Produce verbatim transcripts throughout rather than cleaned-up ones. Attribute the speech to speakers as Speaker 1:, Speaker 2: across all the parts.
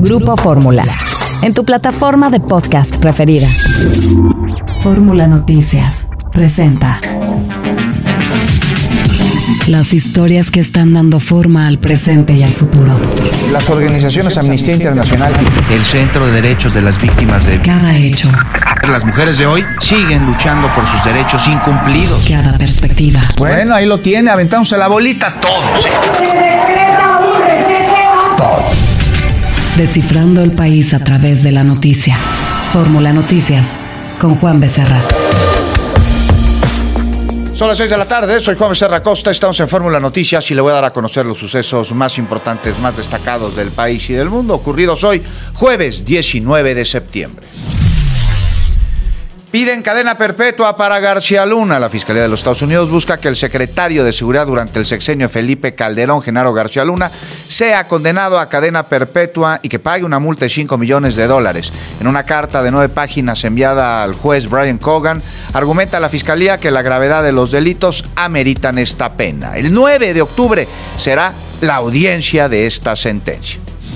Speaker 1: Grupo Fórmula, en tu plataforma de podcast preferida. Fórmula Noticias presenta las historias que están dando forma al presente y al futuro.
Speaker 2: Las organizaciones Amnistía Internacional,
Speaker 3: el Centro de Derechos de las Víctimas de
Speaker 1: cada hecho.
Speaker 3: Las mujeres de hoy siguen luchando por sus derechos incumplidos.
Speaker 1: Cada perspectiva.
Speaker 2: Bueno, ahí lo tiene, aventándose la bolita todos.
Speaker 4: Se decreta un receso.
Speaker 2: Todos.
Speaker 1: Descifrando el país a través de la noticia. Fórmula Noticias, con Juan Becerra.
Speaker 2: Son las seis de la tarde, soy Juan Becerra Costa, estamos en Fórmula Noticias y le voy a dar a conocer los sucesos más importantes, más destacados del país y del mundo, ocurridos hoy, jueves diecinueve de septiembre. Piden cadena perpetua para García Luna. La Fiscalía de los Estados Unidos busca que el secretario de Seguridad durante el sexenio Felipe Calderón, Genaro García Luna, sea condenado a cadena perpetua y que pague una multa de cinco millones de dólares. En una carta de nueve páginas enviada al juez Brian Cogan, argumenta la Fiscalía que la gravedad de los delitos ameritan esta pena. El nueve de octubre será la audiencia de esta sentencia.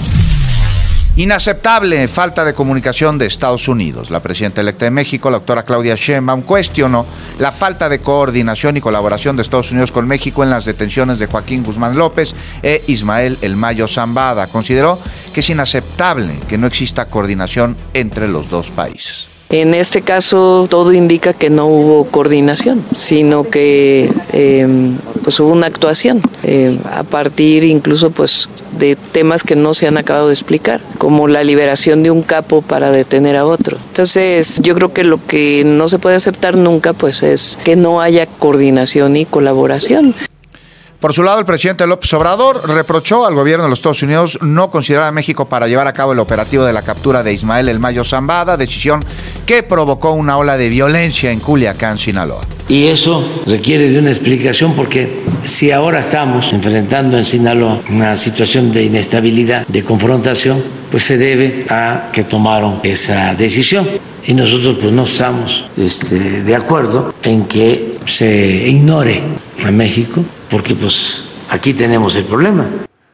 Speaker 2: Inaceptable falta de comunicación de Estados Unidos. La presidenta electa de México, la doctora Claudia Sheinbaum, cuestionó la falta de coordinación y colaboración de Estados Unidos con México en las detenciones de Joaquín Guzmán López e Ismael El Mayo Zambada. Consideró que es inaceptable que no exista coordinación entre los dos países.
Speaker 5: En este caso, todo indica que no hubo coordinación, sino que eh, pues hubo una actuación eh, a partir incluso pues de temas que no se han acabado de explicar, como la liberación de un capo para detener a otro. Entonces, yo creo que lo que no se puede aceptar nunca pues es que no haya coordinación y colaboración.
Speaker 2: Por su lado, el presidente López Obrador reprochó al gobierno de los Estados Unidos no considerar a México para llevar a cabo el operativo de la captura de Ismael El Mayo Zambada, decisión que provocó una ola de violencia en Culiacán, Sinaloa.
Speaker 6: Y eso requiere de una explicación porque si ahora estamos enfrentando en Sinaloa una situación de inestabilidad, de confrontación, pues se debe a que tomaron esa decisión. Y nosotros pues no estamos este, de acuerdo en que se ignore a México, porque pues aquí tenemos el problema.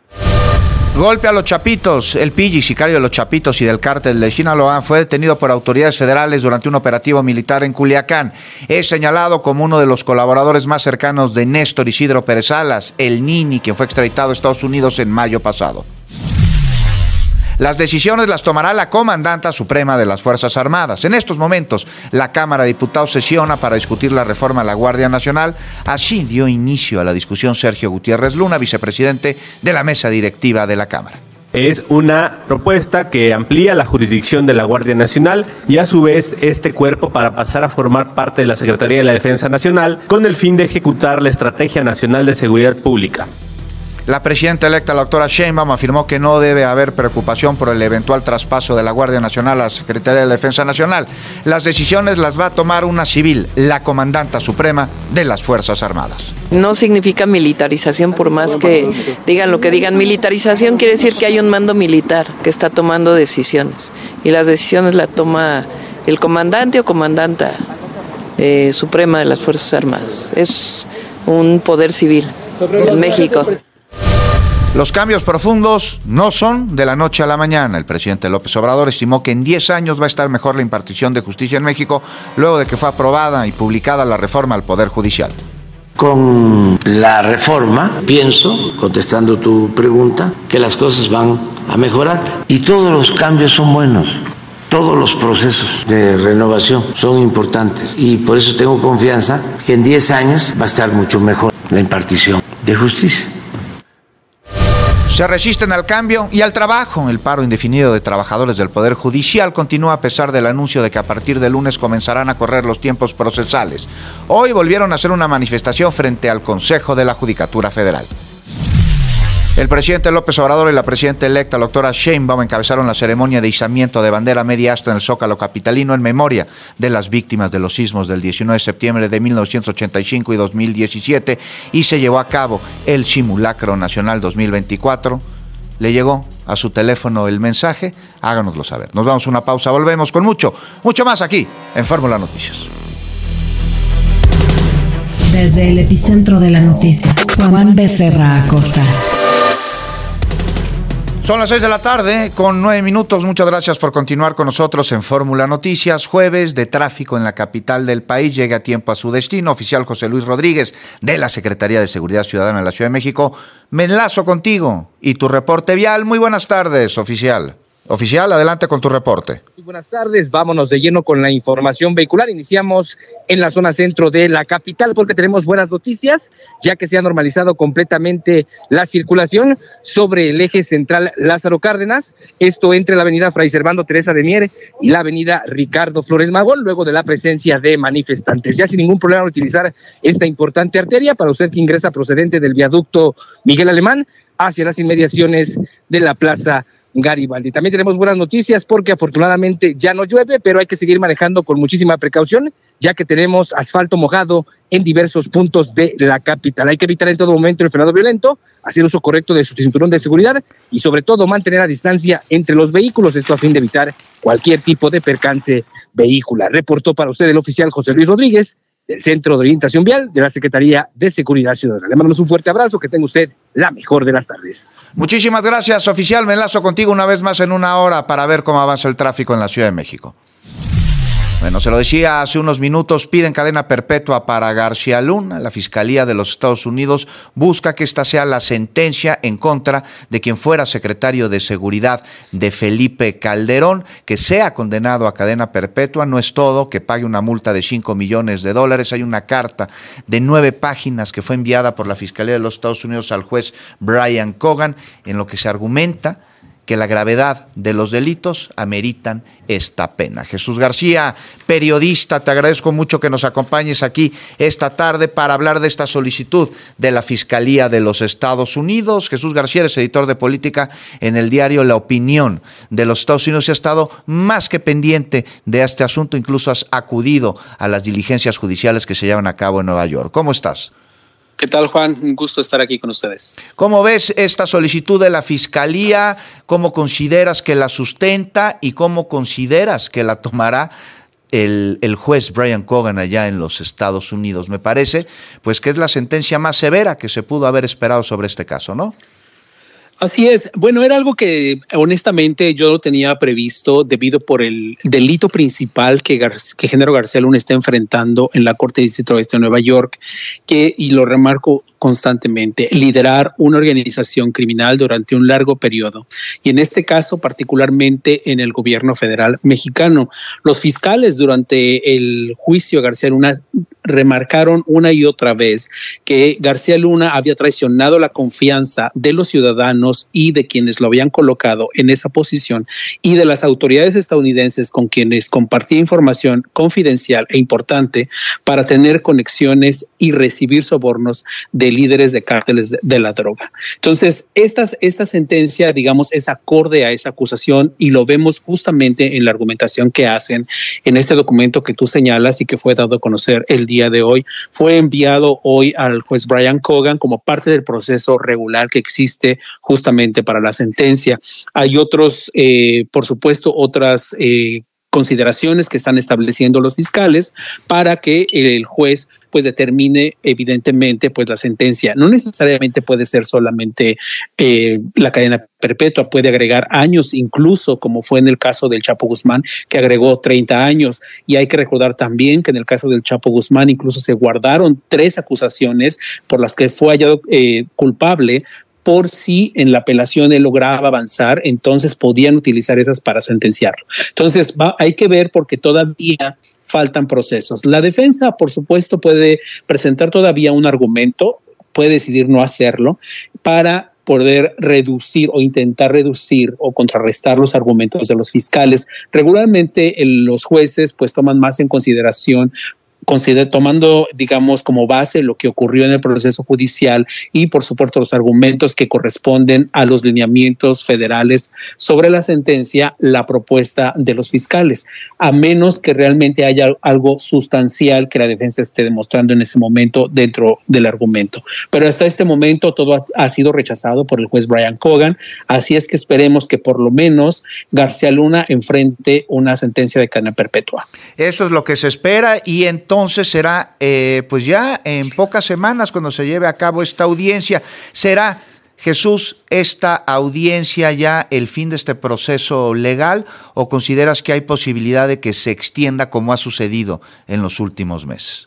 Speaker 2: Golpe a los Chapitos. El Pilli, sicario de los Chapitos y del cártel de Sinaloa, fue detenido por autoridades federales durante un operativo militar en Culiacán. Es señalado como uno de los colaboradores más cercanos de Néstor Isidro Pérez Salas, el Nini, quien fue extraditado a Estados Unidos en mayo pasado. Las decisiones las tomará la comandanta suprema de las Fuerzas Armadas. En estos momentos, la Cámara de Diputados sesiona para discutir la reforma a la Guardia Nacional. Así dio inicio a la discusión Sergio Gutiérrez Luna, vicepresidente de la mesa directiva de la Cámara.
Speaker 7: Es una propuesta que amplía la jurisdicción de la Guardia Nacional y a su vez este cuerpo para pasar a formar parte de la Secretaría de la Defensa Nacional con el fin de ejecutar la Estrategia Nacional de Seguridad Pública.
Speaker 2: La presidenta electa, la doctora Sheinbaum, afirmó que no debe haber preocupación por el eventual traspaso de la Guardia Nacional a la Secretaría de la Defensa Nacional. Las decisiones las va a tomar una civil, la comandanta suprema de las Fuerzas Armadas.
Speaker 5: No significa militarización, por más que digan lo que digan. Militarización quiere decir que hay un mando militar que está tomando decisiones. Y las decisiones las toma el comandante o comandanta eh, suprema de las Fuerzas Armadas. Es un poder civil en México.
Speaker 2: Los cambios profundos no son de la noche a la mañana. El presidente López Obrador estimó que en diez años va a estar mejor la impartición de justicia en México, luego de que fue aprobada y publicada la reforma al Poder Judicial.
Speaker 6: Con la reforma, pienso, contestando tu pregunta, que las cosas van a mejorar y todos los cambios son buenos. Todos los procesos de renovación son importantes y por eso tengo confianza que en diez años va a estar mucho mejor la impartición de justicia.
Speaker 2: Se resisten al cambio y al trabajo. El paro indefinido de trabajadores del Poder Judicial continúa a pesar del anuncio de que a partir de lunes comenzarán a correr los tiempos procesales. Hoy volvieron a hacer una manifestación frente al Consejo de la Judicatura Federal. El presidente López Obrador y la presidenta electa, la doctora Sheinbaum, encabezaron la ceremonia de izamiento de bandera media asta en el Zócalo capitalino en memoria de las víctimas de los sismos del diecinueve de septiembre de mil novecientos ochenta y cinco y dos mil diecisiete y se llevó a cabo el Simulacro Nacional dos mil veinticuatro. ¿Le llegó a su teléfono el mensaje? Háganoslo saber. Nos vamos a una pausa, volvemos con mucho, mucho más aquí en Fórmula Noticias.
Speaker 1: Desde el epicentro de la noticia, Juan Becerra Acosta.
Speaker 2: Son las seis de la tarde con nueve minutos. Muchas gracias por continuar con nosotros en Fórmula Noticias. Jueves de tráfico en la capital del país. Llega a tiempo a su destino. Oficial José Luis Rodríguez de la Secretaría de Seguridad Ciudadana de la Ciudad de México. Me enlazo contigo y tu reporte vial. Muy buenas tardes, oficial. Oficial, adelante con tu reporte.
Speaker 8: Muy buenas tardes, vámonos de lleno con la información vehicular. Iniciamos en la zona centro de la capital porque tenemos buenas noticias, ya que se ha normalizado completamente la circulación sobre el eje central Lázaro Cárdenas, esto entre la avenida Fray Servando Teresa de Mier y la avenida Ricardo Flores Magón, luego de la presencia de manifestantes. Ya sin ningún problema utilizar esta importante arteria para usted que ingresa procedente del viaducto Miguel Alemán hacia las inmediaciones de la Plaza Garibaldi. También tenemos buenas noticias porque afortunadamente ya no llueve, pero hay que seguir manejando con muchísima precaución, ya que tenemos asfalto mojado en diversos puntos de la capital. Hay que evitar en todo momento el frenado violento, hacer uso correcto de su cinturón de seguridad y sobre todo mantener a distancia entre los vehículos, esto a fin de evitar cualquier tipo de percance vehicular. Reportó para usted el oficial José Luis Rodríguez del Centro de Orientación Vial de la Secretaría de Seguridad Ciudadana. Le mandamos un fuerte abrazo, que tenga usted la mejor de las tardes.
Speaker 2: Muchísimas gracias, oficial. Me enlazo contigo una vez más en una hora para ver cómo avanza el tráfico en la Ciudad de México. Bueno, se lo decía hace unos minutos, piden cadena perpetua para García Luna. La Fiscalía de los Estados Unidos busca que esta sea la sentencia en contra de quien fuera secretario de Seguridad de Felipe Calderón, que sea condenado a cadena perpetua. No es todo, que pague una multa de cinco millones de dólares. Hay una carta de nueve páginas que fue enviada por la Fiscalía de los Estados Unidos al juez Brian Cogan, en lo que se argumenta que la gravedad de los delitos ameritan esta pena. Jesús García, periodista, te agradezco mucho que nos acompañes aquí esta tarde para hablar de esta solicitud de la Fiscalía de los Estados Unidos. Jesús García es editor de política en el diario La Opinión de los Estados Unidos y ha estado más que pendiente de este asunto, incluso has acudido a las diligencias judiciales que se llevan a cabo en Nueva York. ¿Cómo estás?
Speaker 9: ¿Qué tal, Juan? Un gusto estar aquí con ustedes.
Speaker 2: ¿Cómo ves esta solicitud de la Fiscalía? ¿Cómo consideras que la sustenta y cómo consideras que la tomará el, el juez Brian Cogan allá en los Estados Unidos? Me parece pues que es la sentencia más severa que se pudo haber esperado sobre este caso, ¿no?
Speaker 9: Así es. Bueno, era algo que honestamente yo lo tenía previsto debido por el delito principal que, Gar que Genaro García Luna está enfrentando en la Corte de Distrito Oeste de Nueva York, que, y lo remarco constantemente, liderar una organización criminal durante un largo periodo. Y en este caso, particularmente en el gobierno federal mexicano. Los fiscales durante el juicio a García Luna remarcaron una y otra vez que García Luna había traicionado la confianza de los ciudadanos y de quienes lo habían colocado en esa posición y de las autoridades estadounidenses con quienes compartía información confidencial e importante para tener conexiones y recibir sobornos de líderes de cárteles de, de la droga. Entonces, esta, esta sentencia, digamos, es acorde a esa acusación y lo vemos justamente en la argumentación que hacen en este documento que tú señalas y que fue dado a conocer el día de hoy. Fue enviado hoy al juez Brian Cogan como parte del proceso regular que existe justamente para la sentencia. Hay otros, eh, por supuesto, otras eh, consideraciones que están estableciendo los fiscales para que el juez pues determine evidentemente pues la sentencia. No necesariamente puede ser solamente eh, la cadena perpetua, puede agregar años, incluso como fue en el caso del Chapo Guzmán, que agregó treinta años. Y hay que recordar también que en el caso del Chapo Guzmán incluso se guardaron tres acusaciones por las que fue hallado eh, culpable, por si en la apelación él lograba avanzar, entonces podían utilizar esas para sentenciarlo. Entonces va, hay que ver porque todavía faltan procesos. La defensa, por supuesto, puede presentar todavía un argumento, puede decidir no hacerlo para poder reducir o intentar reducir o contrarrestar los argumentos de los fiscales. Regularmente el, los jueces pues toman más en consideración Consider, tomando, digamos, como base lo que ocurrió en el proceso judicial y, por supuesto, los argumentos que corresponden a los lineamientos federales sobre la sentencia, la propuesta de los fiscales, a menos que realmente haya algo sustancial que la defensa esté demostrando en ese momento dentro del argumento. Pero hasta este momento todo ha, ha sido rechazado por el juez Brian Cogan, así es que esperemos que por lo menos García Luna enfrente una sentencia de cadena perpetua.
Speaker 2: Eso es lo que se espera y entonces Entonces será, eh, pues ya en pocas semanas cuando se lleve a cabo esta audiencia, será Jesús, ¿esta audiencia ya el fin de este proceso legal o consideras que hay posibilidad de que se extienda como ha sucedido en los últimos meses?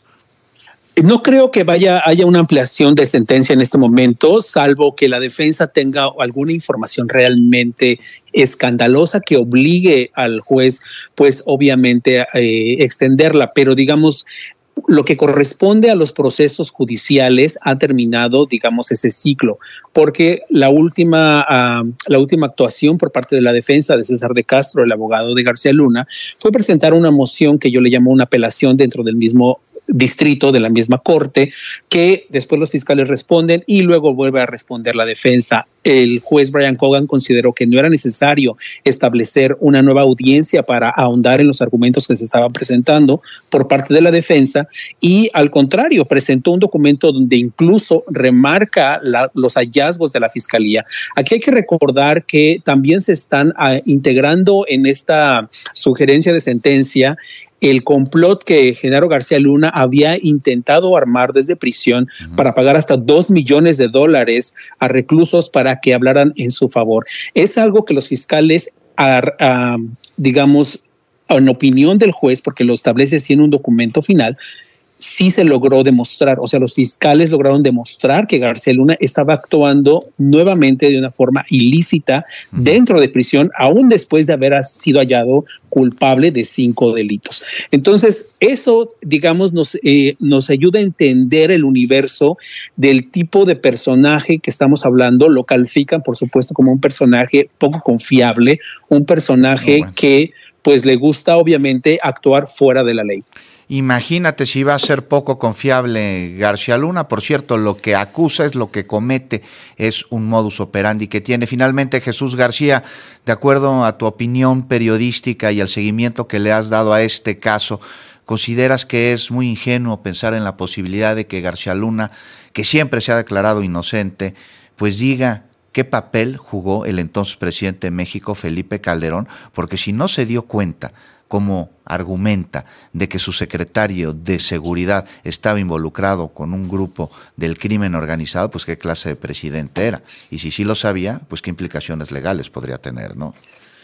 Speaker 9: No creo que vaya haya una ampliación de sentencia en este momento, salvo que la defensa tenga alguna información realmente escandalosa que obligue al juez, pues obviamente a eh, extenderla, pero digamos, lo que corresponde a los procesos judiciales ha terminado, digamos, ese ciclo, porque la última, uh, la última actuación por parte de la defensa de César de Castro, el abogado de García Luna, fue presentar una moción que yo le llamo una apelación dentro del mismo distrito, de la misma corte, que después los fiscales responden y luego vuelve a responder la defensa. El juez Brian Cogan consideró que no era necesario establecer una nueva audiencia para ahondar en los argumentos que se estaban presentando por parte de la defensa y al contrario presentó un documento donde incluso remarca la, los hallazgos de la fiscalía. Aquí hay que recordar que también se están uh, integrando en esta sugerencia de sentencia el complot que Genaro García Luna había intentado armar desde prisión uh-huh. para pagar hasta dos millones de dólares a reclusos para que hablaran en su favor. Es algo que los fiscales, a, a, digamos, en opinión del juez, porque lo establece así en un documento final, sí se logró demostrar, o sea, los fiscales lograron demostrar que García Luna estaba actuando nuevamente de una forma ilícita uh-huh. dentro de prisión, aún después de haber sido hallado culpable de cinco delitos. Entonces, eso, digamos, nos, eh, nos ayuda a entender el universo del tipo de personaje que estamos hablando. Lo califican, por supuesto, como un personaje poco confiable, un personaje oh, bueno. que, pues, le gusta, obviamente, actuar fuera de la ley.
Speaker 2: Imagínate si va a ser poco confiable García Luna. Por cierto, lo que acusa es lo que comete, es un modus operandi que tiene. Finalmente, Jesús García, de acuerdo a tu opinión periodística y al seguimiento que le has dado a este caso, ¿consideras que es muy ingenuo pensar en la posibilidad de que García Luna, que siempre se ha declarado inocente, pues diga qué papel jugó el entonces presidente de México, Felipe Calderón? Porque si no se dio cuenta, como argumenta, de que su secretario de seguridad estaba involucrado con un grupo del crimen organizado, pues qué clase de presidente era. Y si sí lo sabía, pues qué implicaciones legales podría tener, ¿no?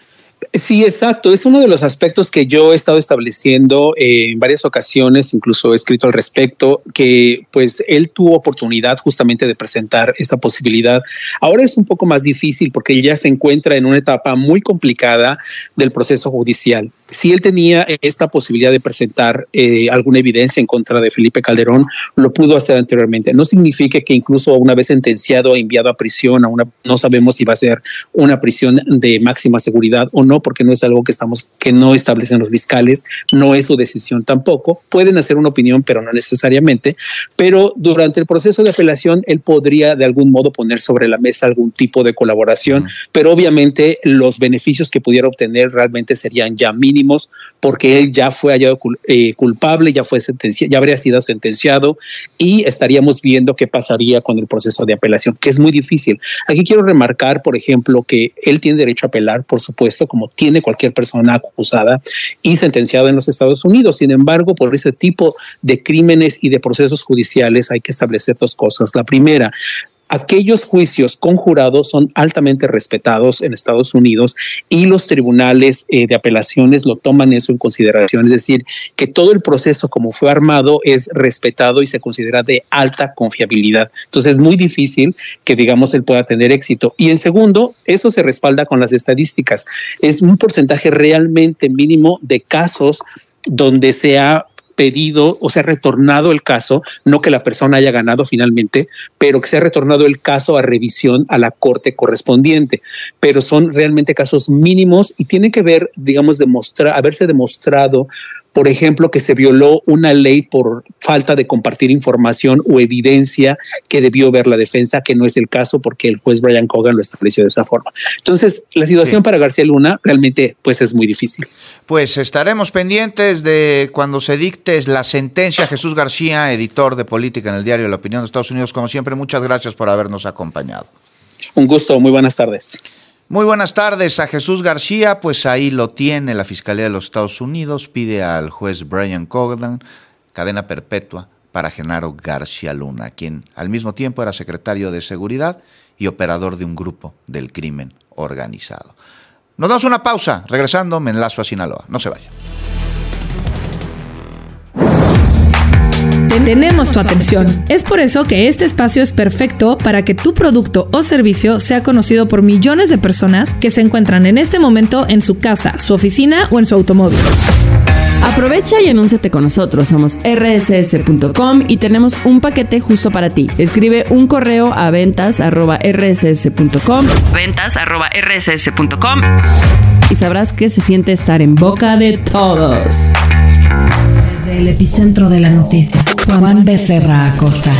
Speaker 9: Sí, exacto. Es uno de los aspectos que yo he estado estableciendo eh, en varias ocasiones, incluso he escrito al respecto, que pues él tuvo oportunidad justamente de presentar esta posibilidad. Ahora es un poco más difícil porque él ya se encuentra en una etapa muy complicada del proceso judicial. Si él tenía esta posibilidad de presentar eh, alguna evidencia en contra de Felipe Calderón, lo pudo hacer anteriormente. No significa que incluso una vez sentenciado, enviado a prisión, a una, no sabemos si va a ser una prisión de máxima seguridad o no, porque no es algo que estamos, que no establecen los fiscales, no es su decisión tampoco. Pueden hacer una opinión, pero no necesariamente. Pero durante el proceso de apelación, él podría de algún modo poner sobre la mesa algún tipo de colaboración, uh-huh. pero obviamente los beneficios que pudiera obtener realmente serían ya mínimos, porque él ya fue hallado eh, culpable, ya fue sentenciado, ya habría sido sentenciado y estaríamos viendo qué pasaría con el proceso de apelación, que es muy difícil. Aquí quiero remarcar, por ejemplo, que él tiene derecho a apelar, por supuesto, como tiene cualquier persona acusada y sentenciada en los Estados Unidos. Sin embargo, por ese tipo de crímenes y de procesos judiciales hay que establecer dos cosas. La primera, aquellos juicios conjurados son altamente respetados en Estados Unidos y los tribunales eh, de apelaciones lo toman eso en consideración. Es decir, que todo el proceso como fue armado es respetado y se considera de alta confiabilidad. Entonces es muy difícil que, digamos, él pueda tener éxito. Y en segundo, eso se respalda con las estadísticas. Es un porcentaje realmente mínimo de casos donde se ha pedido o se ha retornado el caso, no que la persona haya ganado finalmente, pero que se ha retornado el caso a revisión a la corte correspondiente. Pero son realmente casos mínimos y tiene que ver, digamos, demostrar, haberse demostrado, por ejemplo, que se violó una ley por falta de compartir información o evidencia que debió ver la defensa, que no es el caso porque el juez Brian Cogan lo estableció de esa forma. Entonces, la situación sí. para García Luna realmente pues es muy difícil.
Speaker 2: Pues estaremos pendientes de cuando se dicte la sentencia. Jesús García, editor de política en el diario La Opinión de Estados Unidos, como siempre, muchas gracias por habernos acompañado.
Speaker 9: Un gusto, muy buenas tardes.
Speaker 2: Muy buenas tardes a Jesús García, pues ahí lo tiene la Fiscalía de los Estados Unidos, pide al juez Brian Cogan cadena perpetua para Genaro García Luna, quien al mismo tiempo era secretario de Seguridad y operador de un grupo del crimen organizado. Nos damos una pausa, regresando me enlazo a Sinaloa. No se vayan.
Speaker 10: Tenemos tu atención. Es por eso que este espacio es perfecto para que tu producto o servicio sea conocido por millones de personas que se encuentran en este momento en su casa, su oficina o en su automóvil.
Speaker 11: Aprovecha y anúnciate con nosotros. Somos erre ese ese punto com y tenemos un paquete justo para ti. Escribe un correo a ventas arroba erre ese ese punto com ventas arroba erre ese ese punto com y sabrás que se siente estar en boca de todos.
Speaker 1: Desde el epicentro de la noticia, Juan Becerra Acosta.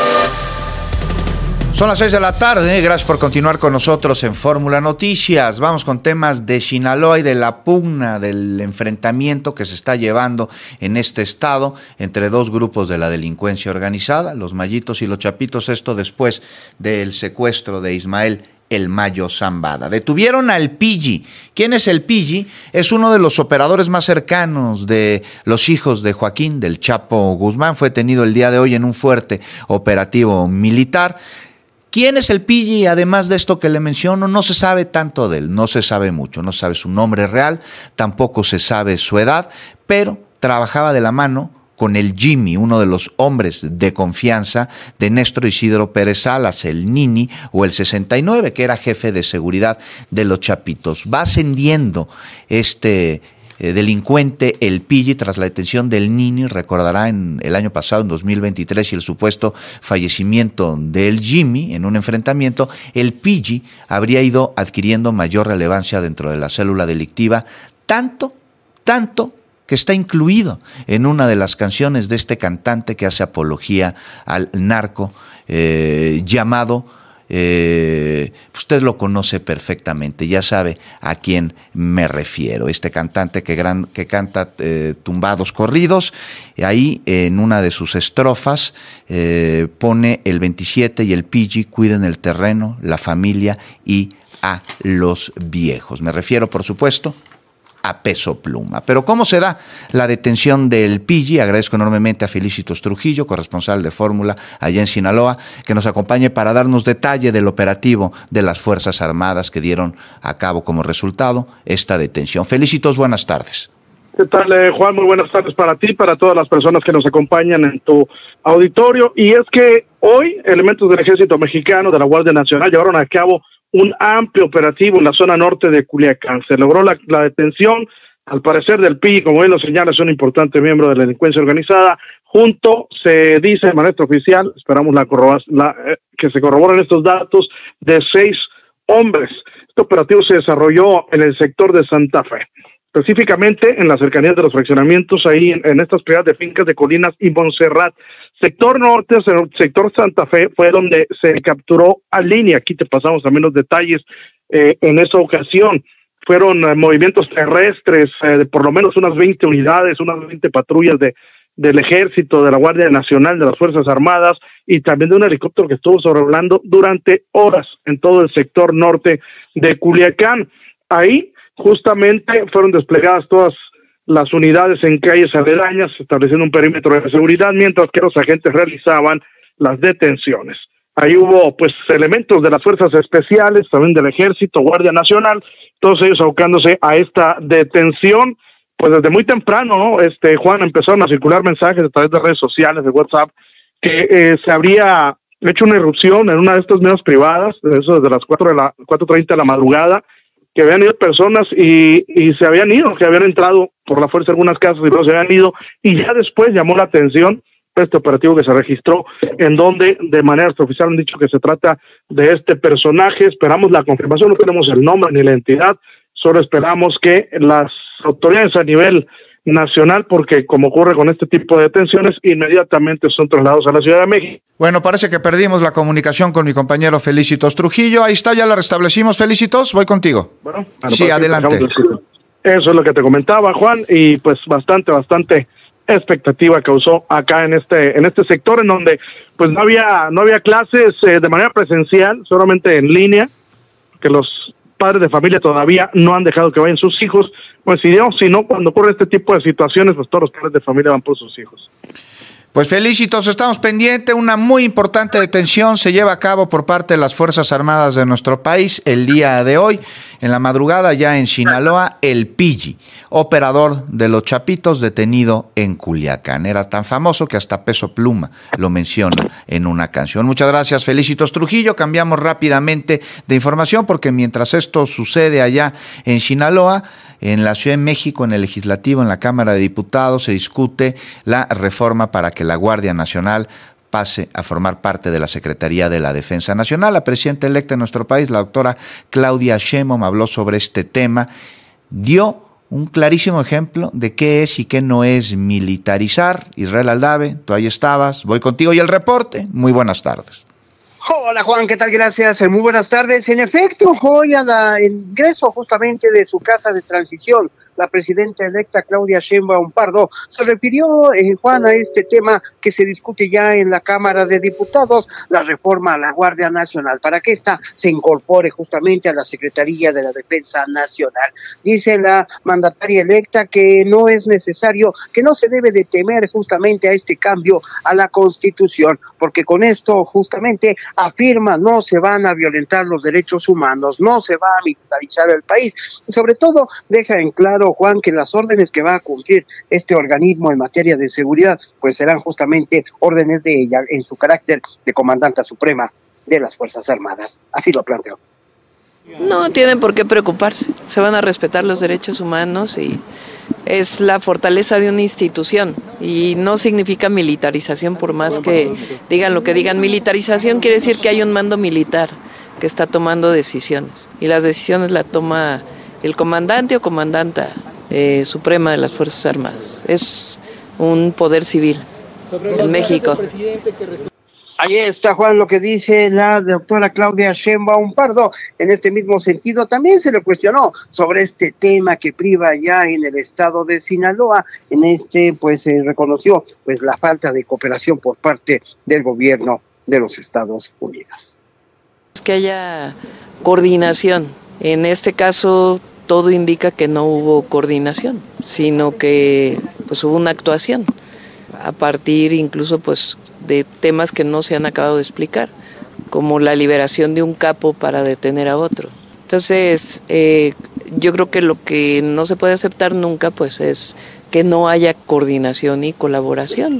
Speaker 2: Son las seis de la tarde, gracias por continuar con nosotros en Fórmula Noticias. Vamos con temas de Sinaloa y de la pugna, del enfrentamiento que se está llevando en este estado entre dos grupos de la delincuencia organizada, los Mayitos y los Chapitos, esto después del secuestro de Ismael El Mayo Zambada. Detuvieron al Pilli. ¿Quién es el Pilli? Es uno de los operadores más cercanos de los hijos de Joaquín, del Chapo Guzmán. Fue detenido el día de hoy en un fuerte operativo militar. ¿Quién es el Pilli? Además de esto que le menciono, no se sabe tanto de él, no se sabe mucho, no se sabe su nombre real, tampoco se sabe su edad, pero trabajaba de la mano con el Jimmy, uno de los hombres de confianza de Néstor Isidro Pérez Salas, el Nini o el sesenta y nueve, que era jefe de seguridad de los Chapitos. Va ascendiendo este Eh, delincuente el Pilli tras la detención del Nini, recordará en el año pasado, en dos mil veintitrés, y el supuesto fallecimiento del Jimmy en un enfrentamiento. El Pilli habría ido adquiriendo mayor relevancia dentro de la célula delictiva, tanto, tanto que está incluido en una de las canciones de este cantante que hace apología al narco, eh, llamado Eh, usted lo conoce perfectamente, ya sabe a quién me refiero. Este cantante que, gran, que canta eh, tumbados corridos, ahí en una de sus estrofas eh, pone el veintisiete y el Pilli cuiden el terreno, la familia y a los viejos. Me refiero, por supuesto, a Peso Pluma. Pero ¿cómo se da la detención del Pilli? Agradezco enormemente a Felicitos Trujillo, corresponsal de Fórmula allá en Sinaloa, que nos acompañe para darnos detalle del operativo de las Fuerzas Armadas que dieron a cabo como resultado esta detención. Felicitos, buenas tardes.
Speaker 12: ¿Qué tal, eh, Juan? Muy buenas tardes para ti, para todas las personas que nos acompañan en tu auditorio. Y es que hoy elementos del Ejército Mexicano, de la Guardia Nacional, llevaron a cabo un amplio operativo en la zona norte de Culiacán. Se logró la, la detención, al parecer, del Pilli, como bien lo señala, es un importante miembro de la delincuencia organizada. Junto, se dice de manera oficial, esperamos la, la eh, que se corroboren estos datos, de seis hombres. Este operativo se desarrolló en el sector de Santa Fe, específicamente en las cercanías de los fraccionamientos, ahí en, en estas predios de Fincas de Colinas y Montserrat. Sector norte, sector Santa Fe, fue donde se capturó a Línea. Aquí te pasamos también los detalles. Eh, en esa ocasión fueron eh, movimientos terrestres eh, de por lo menos unas veinte unidades, unas veinte patrullas de del Ejército, de la Guardia Nacional, de las Fuerzas Armadas y también de un helicóptero que estuvo sobrevolando durante horas en todo el sector norte de Culiacán. Ahí justamente fueron desplegadas todas las unidades en calles aledañas, estableciendo un perímetro de seguridad, mientras que los agentes realizaban las detenciones. Ahí hubo pues elementos de las fuerzas especiales, también del Ejército, Guardia Nacional, todos ellos abocándose a esta detención. Pues desde muy temprano, ¿no? Este, Juan, empezaron a circular mensajes a través de redes sociales, de WhatsApp, que eh, se habría hecho una irrupción en una de estas medias privadas, eso desde las cuatro de la cuatro treinta de la madrugada, que habían ido personas y, y se habían ido, que habían entrado por la fuerza de algunas casas y luego se habían ido, y ya después llamó la atención este operativo que se registró, en donde de manera oficial han dicho que se trata de este personaje. Esperamos la confirmación, no tenemos el nombre ni la entidad, solo esperamos que las autoridades a nivel nacional, porque como ocurre con este tipo de detenciones, inmediatamente son trasladados a la Ciudad de México.
Speaker 2: Bueno, parece que perdimos la comunicación con mi compañero Felicitos Trujillo. Ahí está, ya la restablecimos. Felicitos, voy contigo.
Speaker 12: Bueno,
Speaker 2: sí, adelante.
Speaker 12: Eso es lo que te comentaba, Juan, y pues bastante, bastante expectativa causó acá en este en este sector, en donde pues no había no había clases eh, de manera presencial, solamente en línea, que los padres de familia todavía no han dejado que vayan sus hijos. Pues si no, si no, cuando ocurre este tipo de situaciones, pues todos los padres de familia van por sus hijos.
Speaker 2: Pues felicitos, estamos pendientes. Una muy importante detención se lleva a cabo por parte de las Fuerzas Armadas de nuestro país el día de hoy. En la madrugada ya en Sinaloa, el Pilli, operador de los Chapitos, detenido en Culiacán. Era tan famoso que hasta Peso Pluma lo menciona en una canción. Muchas gracias, Felicitos Trujillo. Cambiamos rápidamente de información porque mientras esto sucede allá en Sinaloa, en la Ciudad de México, en el Legislativo, en la Cámara de Diputados, se discute la reforma para que la Guardia Nacional pase a formar parte de la Secretaría de la Defensa Nacional. La presidenta electa de nuestro país, la doctora Claudia Sheinbaum, habló sobre este tema, dio un clarísimo ejemplo de qué es y qué no es militarizar. Israel Aldave, tú ahí estabas, voy contigo y el reporte. Muy buenas tardes.
Speaker 8: Hola Juan, ¿qué tal? Gracias, muy buenas tardes. En efecto, hoy al ingreso justamente de su casa de transición, la presidenta electa Claudia Sheinbaum Pardo se refirió, eh, Juan, a este tema que se discute ya en la Cámara de Diputados, la reforma a la Guardia Nacional, para que ésta se incorpore justamente a la Secretaría de la Defensa Nacional. Dice la mandataria electa que no es necesario, que no se debe de temer justamente a este cambio a la Constitución, porque con esto justamente afirma no se van a violentar los derechos humanos, no se va a militarizar el país, y sobre todo deja en claro, Juan, que las órdenes que va a cumplir este organismo en materia de seguridad, pues serán justamente órdenes de ella en su carácter de comandanta suprema de las Fuerzas Armadas. Así lo planteó.
Speaker 5: No tienen por qué preocuparse, se van a respetar los derechos humanos y es la fortaleza de una institución y no significa militarización, por más que digan lo que digan. Militarización quiere decir que hay un mando militar que está tomando decisiones y las decisiones las toma el comandante o comandanta eh, suprema de las Fuerzas Armadas. Es un poder civil en México.
Speaker 8: Ahí está, Juan, lo que dice la doctora Claudia Sheinbaum Pardo. En este mismo sentido, también se le cuestionó sobre este tema que priva ya en el estado de Sinaloa. En este, pues, se reconoció pues la falta de cooperación por parte del gobierno de los Estados Unidos.
Speaker 5: Es que haya coordinación. En este caso, todo indica que no hubo coordinación, sino que pues hubo una actuación a partir incluso pues de temas que no se han acabado de explicar, como la liberación de un capo para detener a otro. Entonces, eh, yo creo que lo que no se puede aceptar nunca pues es que no haya coordinación y colaboración.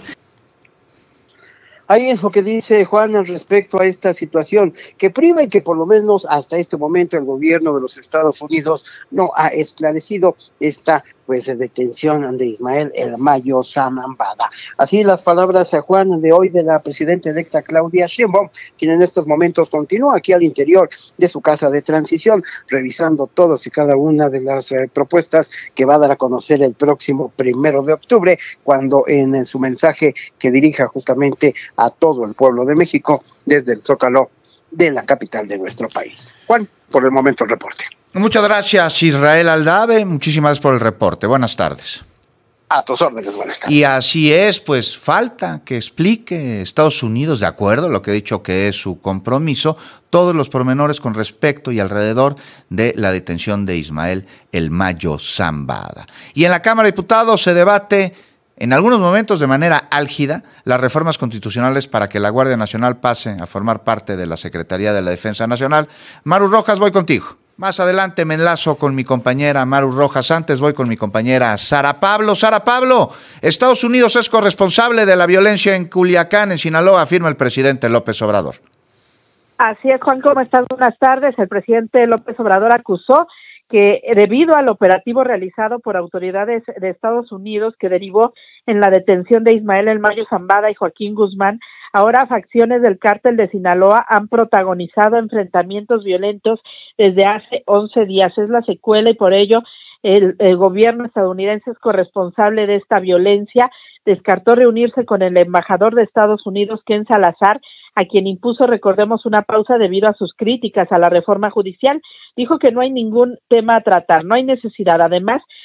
Speaker 8: Ahí es lo que dice Juan al respecto a esta situación que priva y que por lo menos hasta este momento el gobierno de los Estados Unidos no ha esclarecido esta pues detención de Ismael El Mayo Zambada. Así las palabras a Juan de hoy de la presidenta electa Claudia Sheinbaum, quien en estos momentos continúa aquí al interior de su casa de transición, revisando todas y cada una de las eh, propuestas que va a dar a conocer el próximo primero de octubre, cuando en, en su mensaje que dirija justamente a todo el pueblo de México desde el Zócalo de la capital de nuestro país. Juan, por el momento el reporte.
Speaker 2: Muchas gracias, Israel Aldave. Muchísimas gracias por el reporte. Buenas tardes.
Speaker 8: A tus órdenes, buenas tardes.
Speaker 2: Y así es, pues falta que explique Estados Unidos, de acuerdo a lo que he dicho que es su compromiso, todos los pormenores con respecto y alrededor de la detención de Ismael El Mayo Zambada. Y en la Cámara de Diputados se debate en algunos momentos de manera álgida las reformas constitucionales para que la Guardia Nacional pase a formar parte de la Secretaría de la Defensa Nacional. Maru Rojas, voy contigo. Más adelante me enlazo con mi compañera Maru Rojas. Antes voy con mi compañera Sara Pablo. Sara Pablo, Estados Unidos es corresponsable de la violencia en Culiacán, en Sinaloa, afirma el presidente López Obrador.
Speaker 13: Así es, Juan, ¿cómo estás? Buenas tardes. El presidente López Obrador acusó que debido al operativo realizado por autoridades de Estados Unidos que derivó en la detención de Ismael El Mayo Zambada y Joaquín Guzmán, ahora facciones del cártel de Sinaloa han protagonizado enfrentamientos violentos desde hace once días. Es la secuela y por ello el, el gobierno estadounidense es corresponsable de esta violencia. Descartó reunirse con el embajador de Estados Unidos, Ken Salazar, a quien impuso, recordemos, una pausa debido a sus críticas a la reforma judicial. Dijo que no hay ningún tema a tratar, no hay necesidad. Además,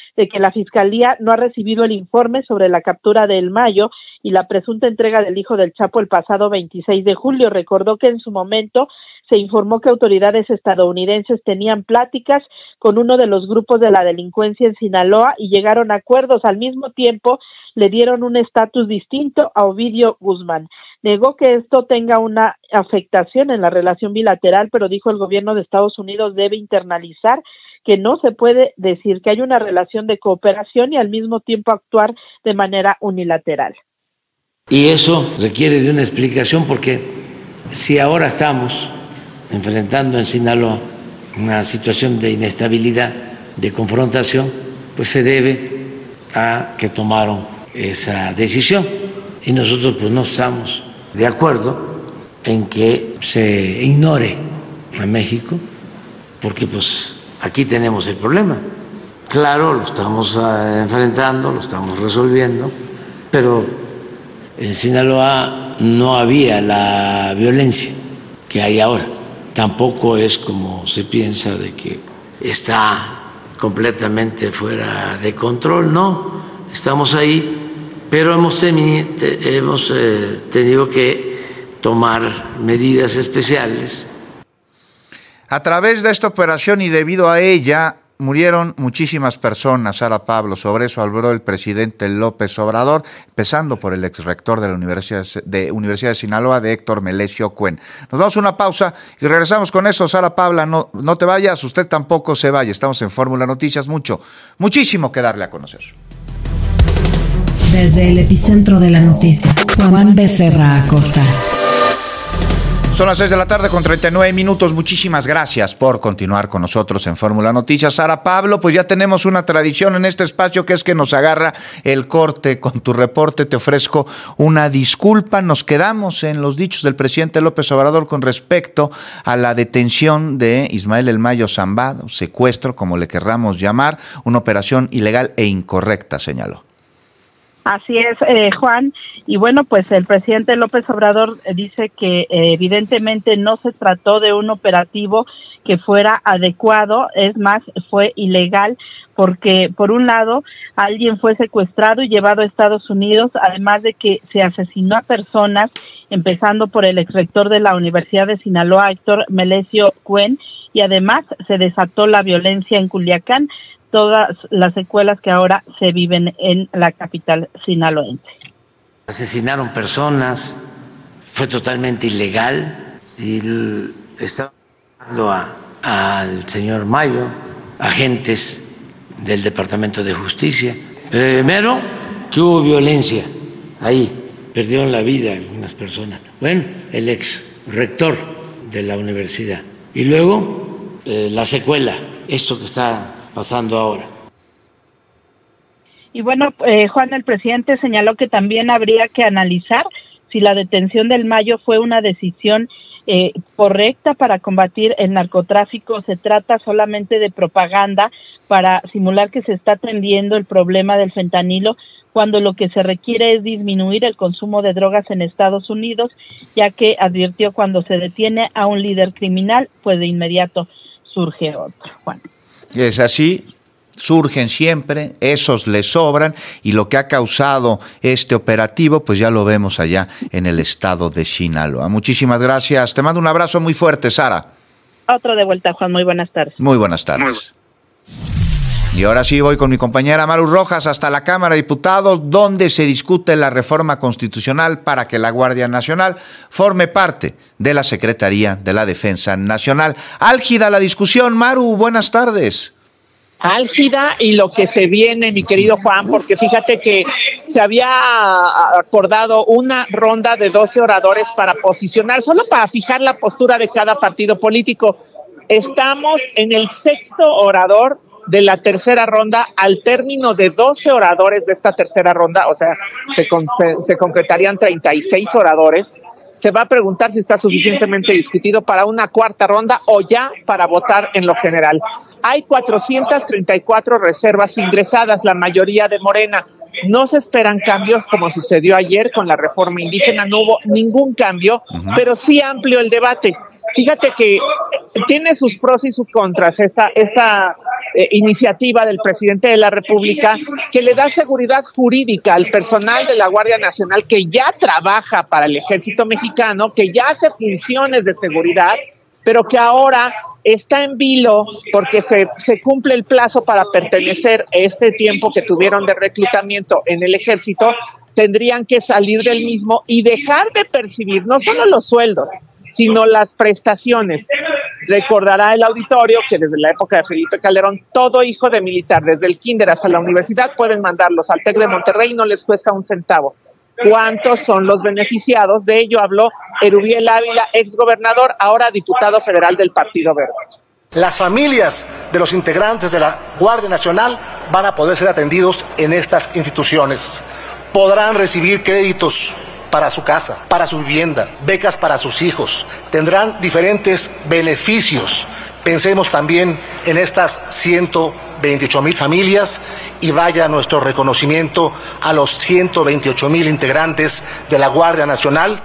Speaker 13: de que la Fiscalía no ha recibido el informe sobre la captura de El Mayo y la presunta entrega del hijo del Chapo el pasado veintiséis de julio. Recordó que en su momento se informó que autoridades estadounidenses tenían pláticas con uno de los grupos de la delincuencia en Sinaloa y llegaron a acuerdos. Al mismo tiempo, le dieron un estatus distinto a Ovidio Guzmán. Negó que esto tenga una afectación en la relación bilateral, pero dijo el gobierno de Estados Unidos debe internalizar que no se puede decir que hay una relación de cooperación y al mismo tiempo actuar de manera unilateral.
Speaker 6: Y eso requiere de una explicación porque si ahora estamos enfrentando en Sinaloa una situación de inestabilidad, de confrontación, pues se debe a que tomaron esa decisión y nosotros pues no estamos de acuerdo en que se ignore a México porque pues aquí tenemos el problema. Claro, lo estamos enfrentando, lo estamos resolviendo, pero en Sinaloa no había la violencia que hay ahora. Tampoco es como se piensa de que está completamente fuera de control, no, estamos ahí, pero hemos, tenido, hemos eh, tenido que tomar medidas especiales.
Speaker 2: A través de esta operación y debido a ella murieron muchísimas personas, Sara Pablo. Sobre eso habló el presidente López Obrador, empezando por el exrector de la Universidad de, Universidad de Sinaloa, de Héctor Melesio Cuen. Nos vamos a una pausa y regresamos con eso. Sara Pablo, no, no te vayas, usted tampoco se vaya. Estamos en Fórmula Noticias, mucho, muchísimo que darle a conocer.
Speaker 1: Desde el epicentro de la noticia, Juan Becerra Acosta.
Speaker 2: Son las seis de la tarde con treinta y nueve minutos. Muchísimas gracias por continuar con nosotros en Fórmula Noticias. Sara Pablo, pues ya tenemos una tradición en este espacio que es que nos agarra el corte con tu reporte. Te ofrezco una disculpa. Nos quedamos en los dichos del presidente López Obrador con respecto a la detención de Ismael El Mayo Zambada, secuestro, como le querramos llamar, una operación ilegal e incorrecta, señaló.
Speaker 13: Así es, eh, Juan, y bueno, pues el presidente López Obrador dice que eh, evidentemente no se trató de un operativo que fuera adecuado, es más, fue ilegal, porque por un lado alguien fue secuestrado y llevado a Estados Unidos, además de que se asesinó a personas, empezando por el exrector de la Universidad de Sinaloa, Héctor Melesio Cuen, y además se desató la violencia en Culiacán, todas las secuelas que ahora se viven en la capital sinaloense.
Speaker 6: Asesinaron personas, fue totalmente ilegal y estaba hablando a, al señor Mayo, agentes del Departamento de Justicia. Primero, que hubo violencia ahí, perdieron la vida algunas personas. Bueno, el ex rector de la universidad. Y luego, eh, la secuela, esto que está pasando ahora.
Speaker 13: Y bueno, eh, Juan, el presidente señaló que también habría que analizar si la detención del Mayo fue una decisión eh, correcta para combatir el narcotráfico. Se trata solamente de propaganda para simular que se está atendiendo el problema del fentanilo, cuando lo que se requiere es disminuir el consumo de drogas en Estados Unidos, ya que advirtió cuando se detiene a un líder criminal, pues de inmediato surge otro, Juan.
Speaker 2: Es así, surgen siempre, esos les sobran, y lo que ha causado este operativo, pues ya lo vemos allá en el estado de Sinaloa. Muchísimas gracias, te mando un abrazo muy fuerte, Sara.
Speaker 13: Otro de vuelta, Juan, muy buenas tardes.
Speaker 2: Muy buenas tardes. Y ahora sí voy con mi compañera Maru Rojas hasta la Cámara de Diputados, donde se discute la reforma constitucional para que la Guardia Nacional forme parte de la Secretaría de la Defensa Nacional. Álgida la discusión, Maru, buenas tardes.
Speaker 14: Álgida y lo que se viene, mi querido Juan, porque fíjate que se había acordado una ronda de doce oradores para posicionar, solo para fijar la postura de cada partido político. Estamos en el sexto orador de la tercera ronda. Al término de doce oradores de esta tercera ronda, o sea, se, con, se, se concretarían treinta y seis oradores, se va a preguntar si está suficientemente discutido para una cuarta ronda o ya para votar en lo general. Hay cuatrocientas treinta y cuatro reservas ingresadas, la mayoría de Morena. No se esperan cambios como sucedió ayer con la reforma indígena, no hubo ningún cambio, uh-huh. pero sí amplio el debate. Fíjate que tiene sus pros y sus contras esta, esta eh, iniciativa del presidente de la República que le da seguridad jurídica al personal de la Guardia Nacional que ya trabaja para el Ejército Mexicano, que ya hace funciones de seguridad, pero que ahora está en vilo porque se, se cumple el plazo para pertenecer a este tiempo que tuvieron de reclutamiento en el Ejército. Tendrían que salir del mismo y dejar de percibir no solo los sueldos, sino las prestaciones. Recordará el auditorio que desde la época de Felipe Calderón, todo hijo de militar, desde el kinder hasta la universidad, pueden mandarlos al TEC de Monterrey y no les cuesta un centavo. ¿Cuántos son los beneficiados? De ello habló Erubiel Ávila, exgobernador, ahora diputado federal del Partido Verde.
Speaker 15: Las familias de los integrantes de la Guardia Nacional van a poder ser atendidos en estas instituciones. Podrán recibir créditos para su casa, para su vivienda, becas para sus hijos, tendrán diferentes beneficios. Pensemos también en estas ciento veintiocho mil familias y vaya nuestro reconocimiento a los ciento veintiocho mil integrantes de la Guardia Nacional.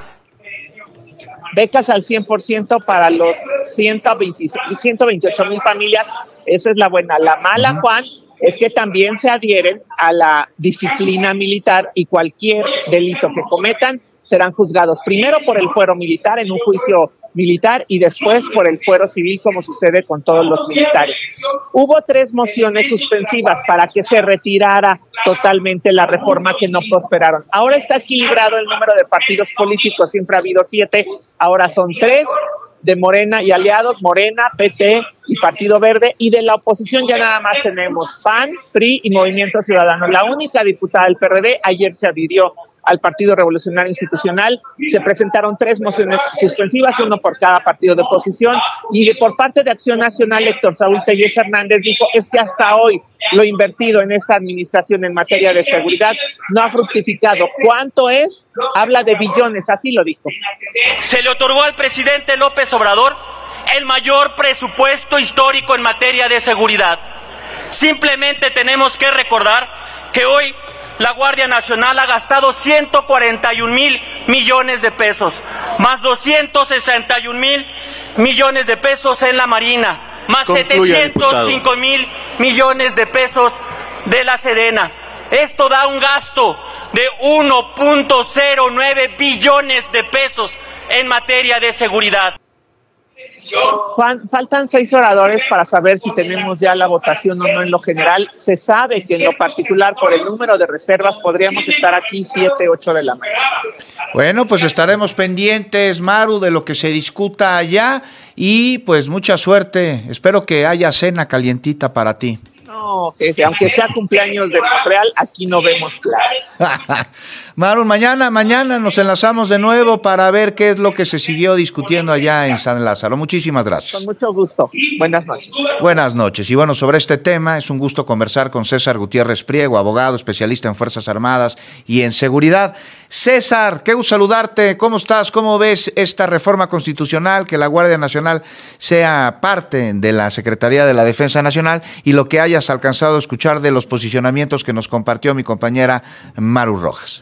Speaker 14: Becas al cien por ciento para los ciento veintiocho mil familias, esa es la buena. La mala, uh-huh. Juan, es que también se adhieren a la disciplina militar y cualquier delito que cometan serán juzgados primero por el fuero militar en un juicio militar y después por el fuero civil, como sucede con todos los militares. Hubo tres mociones suspensivas para que se retirara totalmente la reforma que no prosperaron. Ahora está equilibrado el número de partidos políticos, siempre ha habido siete, ahora son tres, de Morena y aliados, Morena, P T y Partido Verde, y de la oposición ya nada más tenemos P A N, P R I y Movimiento Ciudadano. La única diputada del P R D ayer se adhirió al Partido Revolucionario Institucional. Se presentaron tres mociones suspensivas, uno por cada partido de oposición, y por parte de Acción Nacional, Héctor Saúl Tellez Hernández dijo, es que hasta hoy lo invertido en esta administración en materia de seguridad no ha fructificado. ¿Cuánto es? Habla de billones, así lo dijo.
Speaker 16: Se le otorgó al presidente López Obrador el mayor presupuesto histórico en materia de seguridad. Simplemente tenemos que recordar que hoy la Guardia Nacional ha gastado ciento cuarenta y un mil millones de pesos, más doscientos sesenta y un mil millones de pesos en la Marina, más Concluya, setecientos cinco mil millones de pesos de la Sedena. Esto da un gasto de uno punto cero nueve billones de pesos en materia de seguridad.
Speaker 14: Juan, faltan seis oradores para saber si tenemos ya la votación o no en lo general. Se sabe que en lo particular, por el número de reservas, podríamos estar aquí siete, ocho de la mañana.
Speaker 2: Bueno, pues estaremos pendientes, Maru, de lo que se discuta allá y pues mucha suerte. Espero que haya cena calientita para ti.
Speaker 14: No, que aunque sea cumpleaños de Montreal, aquí no vemos claro.
Speaker 2: Maru, mañana, mañana nos enlazamos de nuevo para ver qué es lo que se siguió discutiendo allá en San Lázaro. Muchísimas gracias.
Speaker 14: Con mucho gusto. Buenas noches.
Speaker 2: Buenas noches. Y bueno, sobre este tema es un gusto conversar con César Gutiérrez Priego, abogado, especialista en Fuerzas Armadas y en seguridad. César, qué gusto saludarte. ¿Cómo estás? ¿Cómo ves esta reforma constitucional, que la Guardia Nacional sea parte de la Secretaría de la Defensa Nacional y lo que hayas alcanzado a escuchar de los posicionamientos que nos compartió mi compañera Maru Rojas?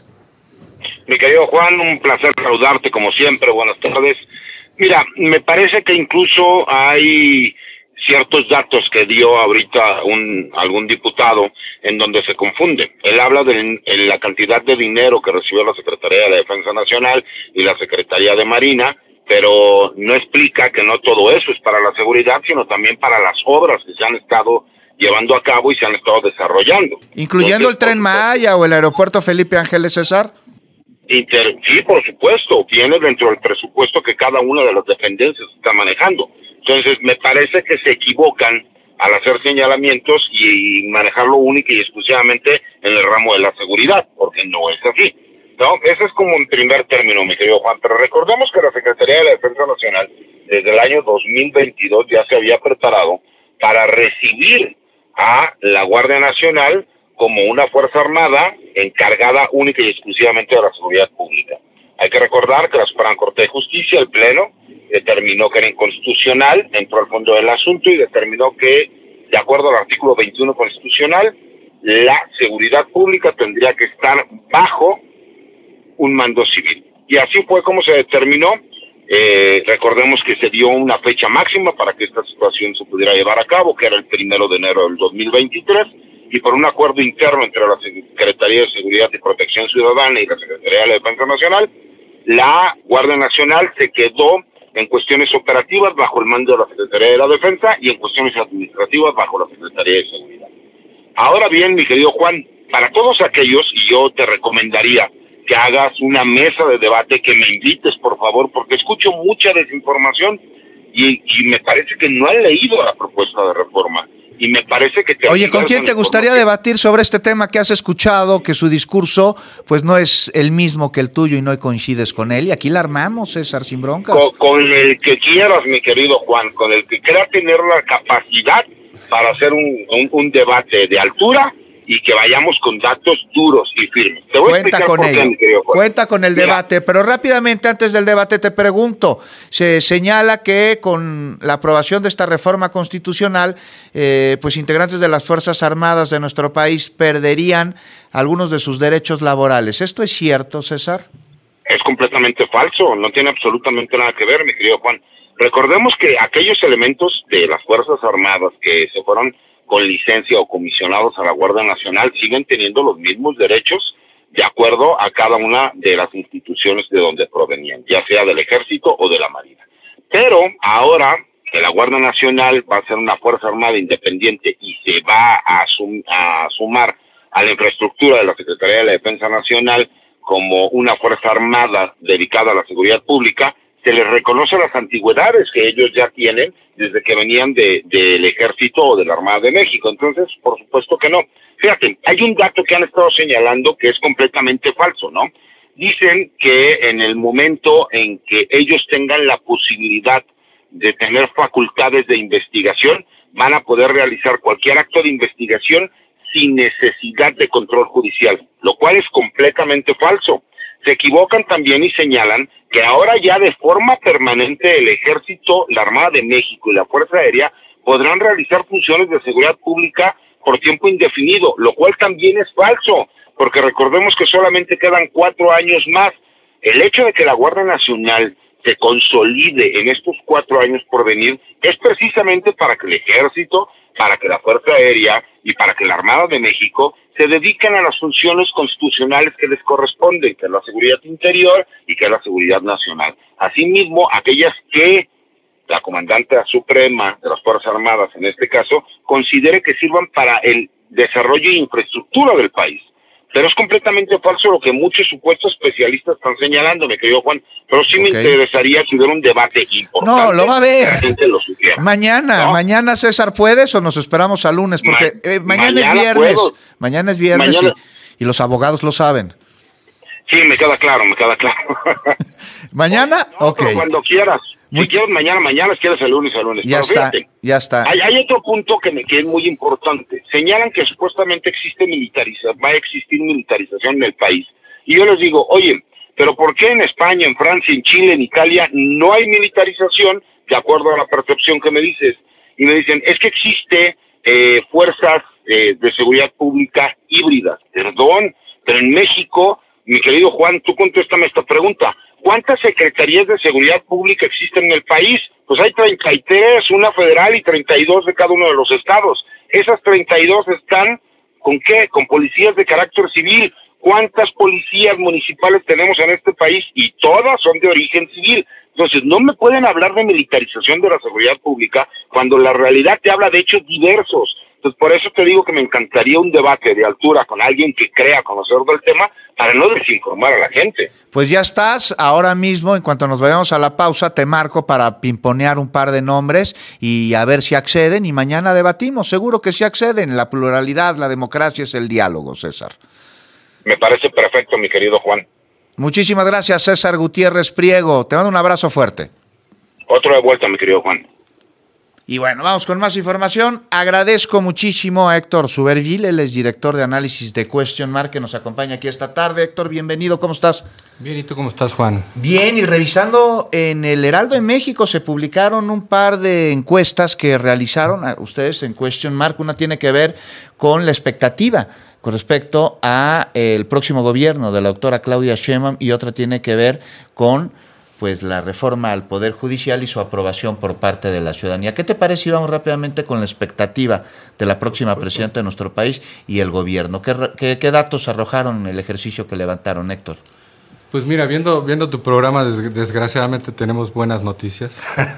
Speaker 17: Mi querido Juan, un placer saludarte como siempre, buenas tardes. Mira, me parece que incluso hay ciertos datos que dio ahorita un algún diputado en donde se confunde. Él habla de la cantidad de dinero que recibió la Secretaría de la Defensa Nacional y la Secretaría de Marina, pero no explica que no todo eso es para la seguridad, sino también para las obras que se han estado llevando a cabo y se han estado desarrollando.
Speaker 2: ¿Incluyendo Entonces, el Tren Maya o el Aeropuerto Felipe Ángeles, César?
Speaker 17: Inter, sí, por supuesto, viene dentro del presupuesto que cada una de las dependencias está manejando. Entonces, me parece que se equivocan al hacer señalamientos y manejarlo única y exclusivamente en el ramo de la seguridad, porque no es así. No, ese es como en primer término, mi querido Juan, pero recordemos que la Secretaría de la Defensa Nacional desde el año dos mil veintidós ya se había preparado para recibir a la Guardia Nacional como una fuerza armada encargada única y exclusivamente de la seguridad pública. Hay que recordar que la Suprema Corte de Justicia, el Pleno, determinó que era inconstitucional, entró al fondo del asunto y determinó que, de acuerdo al artículo veintiuno constitucional, la seguridad pública tendría que estar bajo un mando civil. Y así fue como se determinó Eh, recordemos que se dio una fecha máxima para que esta situación se pudiera llevar a cabo, que era el primero de enero del dos mil veintitrés, y por un acuerdo interno entre la Secretaría de Seguridad y Protección Ciudadana y la Secretaría de la Defensa Nacional, la Guardia Nacional se quedó en cuestiones operativas bajo el mando de la Secretaría de la Defensa y en cuestiones administrativas bajo la Secretaría de Seguridad. Ahora bien, mi querido Juan, para todos aquellos, y yo te recomendaría que hagas una mesa de debate, que me invites, por favor, porque escucho mucha desinformación y, y me parece que no han leído la propuesta de reforma. Y me parece que... Te
Speaker 2: Oye, ¿con quién te gustaría debatir sobre este tema que has escuchado, que su discurso pues no es el mismo que el tuyo y no coincides con él? Y aquí la armamos, César, sin broncas.
Speaker 17: Con, con el que quieras, mi querido Juan, con el que crea tener la capacidad para hacer un, un, un debate de altura y que vayamos con datos duros y firmes. Te voy
Speaker 2: Cuenta
Speaker 17: a
Speaker 2: con
Speaker 17: por qué,
Speaker 2: ello,
Speaker 17: mi querido Juan.
Speaker 2: cuenta con el
Speaker 17: Mira,
Speaker 2: debate, pero rápidamente antes del debate te pregunto, se señala que con la aprobación de esta reforma constitucional, eh, pues integrantes de las Fuerzas Armadas de nuestro país perderían algunos de sus derechos laborales. ¿Esto es cierto, César?
Speaker 17: Es completamente falso, no tiene absolutamente nada que ver, mi querido Juan. Recordemos que aquellos elementos de las Fuerzas Armadas que se fueron con licencia o comisionados a la Guardia Nacional siguen teniendo los mismos derechos de acuerdo a cada una de las instituciones de donde provenían, ya sea del Ejército o de la Marina. Pero ahora que la Guardia Nacional va a ser una Fuerza Armada independiente y se va a, sum, a sumar a la infraestructura de la Secretaría de la Defensa Nacional como una Fuerza Armada dedicada a la seguridad pública, se les reconoce las antigüedades que ellos ya tienen desde que venían de del Ejército o de la Armada de México. Entonces, por supuesto que no. Fíjate, hay un dato que han estado señalando que es completamente falso, ¿no? Dicen que en el momento en que ellos tengan la posibilidad de tener facultades de investigación, van a poder realizar cualquier acto de investigación sin necesidad de control judicial, lo cual es completamente falso. Se equivocan también y señalan que ahora ya de forma permanente el Ejército, la Armada de México y la Fuerza Aérea podrán realizar funciones de seguridad pública por tiempo indefinido, lo cual también es falso, porque recordemos que solamente quedan cuatro años más. El hecho de que la Guardia Nacional se consolide en estos cuatro años por venir es precisamente para que el Ejército, para que la Fuerza Aérea y para que la Armada de México se dediquen a las funciones constitucionales que les corresponden, que es la seguridad interior y que es la seguridad nacional. Asimismo, aquellas que la comandante suprema de las Fuerzas Armadas, en este caso, considere que sirvan para el desarrollo e infraestructura del país. Pero es completamente falso lo que muchos supuestos especialistas están señalando, mi querido Juan. Pero sí me okay. interesaría que hubiera un debate importante.
Speaker 2: No, lo va a ver.
Speaker 17: Que la gente lo supiera.
Speaker 2: Mañana, ¿no? Mañana, César, ¿puedes o nos esperamos al lunes? Porque Ma eh, mañana, mañana es viernes. Puedo. Mañana es viernes mañana. Y, y los abogados lo saben.
Speaker 17: Sí, me queda claro, me queda claro.
Speaker 2: ¿Mañana?
Speaker 17: No,
Speaker 2: ok.
Speaker 17: Cuando quieras. Muy... Si quieres mañana, mañana, si quieres el lunes, el lunes.
Speaker 2: Ya
Speaker 17: Pero
Speaker 2: está,
Speaker 17: fíjate,
Speaker 2: ya está.
Speaker 17: Hay, hay otro punto que, me, que es muy importante. Señalan que supuestamente existe militarización, va a existir militarización en el país. Y yo les digo, oye, pero ¿por qué en España, en Francia, en Chile, en Italia no hay militarización de acuerdo a la percepción que me dices? Y me dicen, es que existe eh, fuerzas eh, de seguridad pública híbridas. Perdón, pero en México, mi querido Juan, tú contéstame esta pregunta. ¿Cuántas secretarías de seguridad pública existen en el país? Pues hay treinta y tres, una federal y treinta y dos de cada uno de los estados. Esas treinta y dos están, ¿con qué? Con policías de carácter civil. ¿Cuántas policías municipales tenemos en este país? Y todas son de origen civil. Entonces, no me pueden hablar de militarización de la seguridad pública cuando la realidad te habla de hechos diversos. Entonces, por eso te digo que me encantaría un debate de altura con alguien que crea conocer del tema para no desinformar a la gente.
Speaker 2: Pues ya estás, ahora mismo, en cuanto nos vayamos a la pausa, te marco para pimponear un par de nombres y a ver si acceden, y mañana debatimos, seguro que sí acceden. La pluralidad, la democracia es el diálogo, César.
Speaker 17: Me parece perfecto, mi querido Juan.
Speaker 2: Muchísimas gracias, César Gutiérrez Priego. Te mando un abrazo fuerte.
Speaker 17: Otro de vuelta, mi querido Juan.
Speaker 2: Y bueno, vamos con más información. Agradezco muchísimo a Héctor Suberville, él es director de análisis de Question Mark, que nos acompaña aquí esta tarde. Héctor, bienvenido, ¿cómo estás?
Speaker 18: Bien, ¿y tú cómo estás, Juan?
Speaker 2: Bien, y revisando en el Heraldo de México se publicaron un par de encuestas que realizaron ustedes en Question Mark. Una tiene que ver con la expectativa con respecto a el próximo gobierno de la doctora Claudia Sheinbaum y otra tiene que ver con pues la reforma al Poder Judicial y su aprobación por parte de la ciudadanía. ¿Qué te parece? Y vamos rápidamente con la expectativa de la próxima presidenta de nuestro país y el gobierno. ¿Qué, qué, qué datos arrojaron en el ejercicio que levantaron, Héctor?
Speaker 18: Pues mira, viendo, viendo tu programa, des, desgraciadamente tenemos buenas noticias,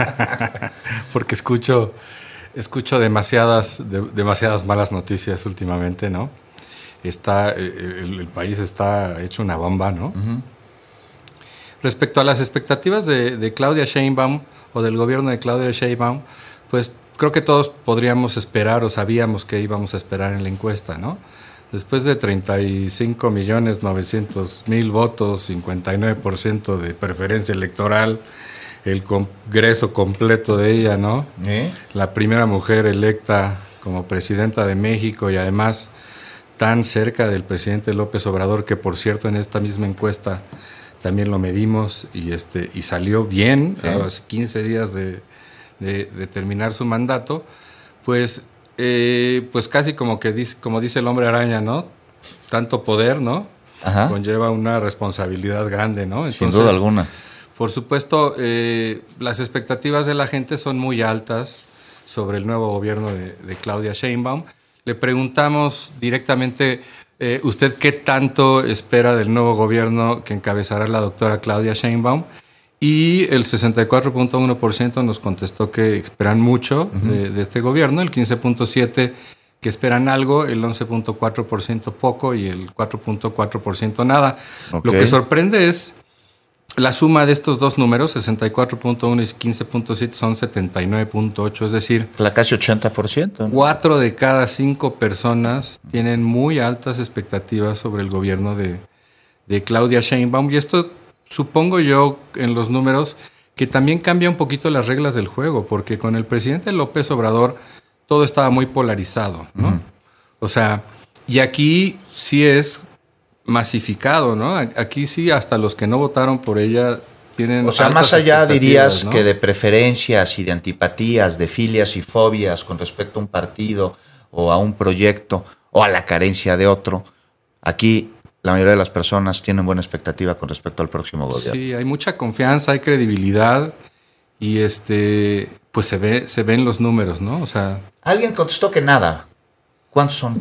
Speaker 18: porque escucho, escucho demasiadas, de, demasiadas malas noticias últimamente, ¿no? Está, el, el país está hecho una bomba, ¿no? Uh-huh. Respecto a las expectativas de, de Claudia Sheinbaum o del gobierno de Claudia Sheinbaum, pues creo que todos podríamos esperar o sabíamos que íbamos a esperar en la encuesta, ¿no? Después de treinta y cinco millones novecientos mil votos, cincuenta y nueve por ciento de preferencia electoral, el congreso completo de ella, ¿no? ¿Eh? La primera mujer electa como presidenta de México y además tan cerca del presidente López Obrador, que por cierto en esta misma encuesta también lo medimos y, este, y salió bien, ¿sí? A los quince días de, de, de terminar su mandato, pues... Eh, pues casi como que dice, como dice el hombre araña, ¿no? Tanto poder, ¿no? Ajá. Conlleva una responsabilidad grande, ¿no? Entonces,
Speaker 2: sin duda alguna.
Speaker 18: Por supuesto, eh, las expectativas de la gente son muy altas sobre el nuevo gobierno de, de Claudia Sheinbaum. Le preguntamos directamente, eh, ¿usted qué tanto espera del nuevo gobierno que encabezará la doctora Claudia Sheinbaum? Y el sesenta y cuatro punto uno por ciento nos contestó que esperan mucho uh-huh. de, de este gobierno, el quince punto siete por ciento que esperan algo, el once punto cuatro por ciento poco y el cuatro punto cuatro por ciento nada. Okay. Lo que sorprende es la suma de estos dos números, sesenta y cuatro punto uno y quince punto siete, son setenta y nueve punto ocho, es decir...
Speaker 2: La casi ochenta por ciento. ¿No?
Speaker 18: Cuatro de cada cinco personas tienen muy altas expectativas sobre el gobierno de, de Claudia Sheinbaum y esto... Supongo yo, en los números, que también cambia un poquito las reglas del juego, porque con el presidente López Obrador todo estaba muy polarizado, ¿no? Uh-huh. O sea, y aquí sí es masificado, ¿no? Aquí sí hasta los que no votaron por ella tienen...
Speaker 2: O sea, más allá dirías, ¿no?, que de preferencias y de antipatías, de filias y fobias con respecto a un partido o a un proyecto o a la carencia de otro, aquí... La mayoría de las personas tienen buena expectativa con respecto al próximo gobierno.
Speaker 18: Sí, hay mucha confianza, hay credibilidad y este, pues se ve, se ven los números, ¿no? O sea,
Speaker 2: alguien contestó que nada. ¿Cuántos son?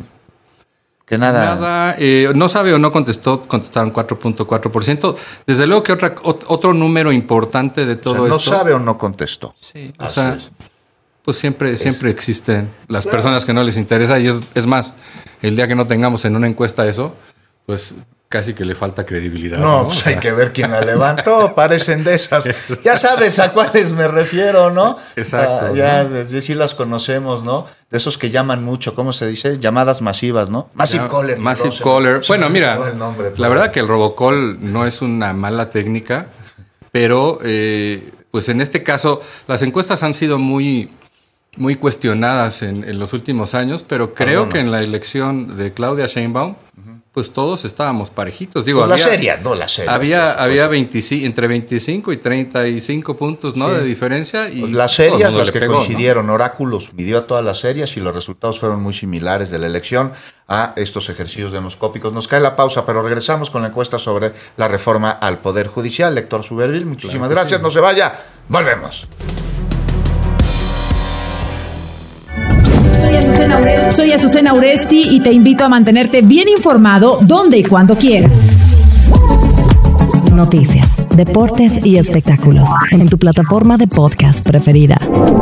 Speaker 2: Que nada.
Speaker 18: Nada, eh, no sabe o no contestó, contestaron cuatro punto cuatro por ciento. Desde luego que otra, otro número importante de todo
Speaker 2: o sea, no
Speaker 18: esto.
Speaker 2: No sabe o no contestó.
Speaker 18: Sí, o Así sea, es. pues siempre, es. siempre existen las claro. personas que no les interesa y es, es más, el día que no tengamos en una encuesta eso, pues casi que le falta credibilidad.
Speaker 2: No,
Speaker 18: ¿no?
Speaker 2: pues o sea, hay que ver quién la levantó. Parecen de esas. Ya sabes a cuáles me refiero, ¿no?
Speaker 18: Exacto.
Speaker 2: Uh, ya, ¿no? Sí las conocemos, ¿no? De esos que llaman mucho, ¿cómo se dice? Llamadas masivas, ¿no? Massive ya, Caller.
Speaker 18: Massive no, Caller. Se bueno, mira, nombre, la verdad que el robocall no es una mala técnica, pero uh, pues en este caso las encuestas han sido muy... muy cuestionadas en, en los últimos años, pero creo Algunos. que en la elección de Claudia Sheinbaum, uh-huh. pues todos estábamos parejitos. Digo,
Speaker 2: pues
Speaker 18: había,
Speaker 2: las serias, no las serias.
Speaker 18: Había, había veinticinco, entre veinticinco y treinta y cinco puntos, ¿no? Sí. de diferencia. Y
Speaker 2: pues las serias, las que pegó, coincidieron, ¿no? Oráculos midió a todas las serias y los resultados fueron muy similares de la elección a estos ejercicios demoscópicos. Nos cae la pausa, pero regresamos con la encuesta sobre la reforma al Poder Judicial. Héctor Suberville, muchísimas claro gracias. Sí. No se vaya. Volvemos.
Speaker 1: Soy Azucena Uresti. Soy Azucena Uresti y te invito a mantenerte bien informado donde y cuando quieras. Noticias, deportes y espectáculos en tu plataforma de podcast preferida.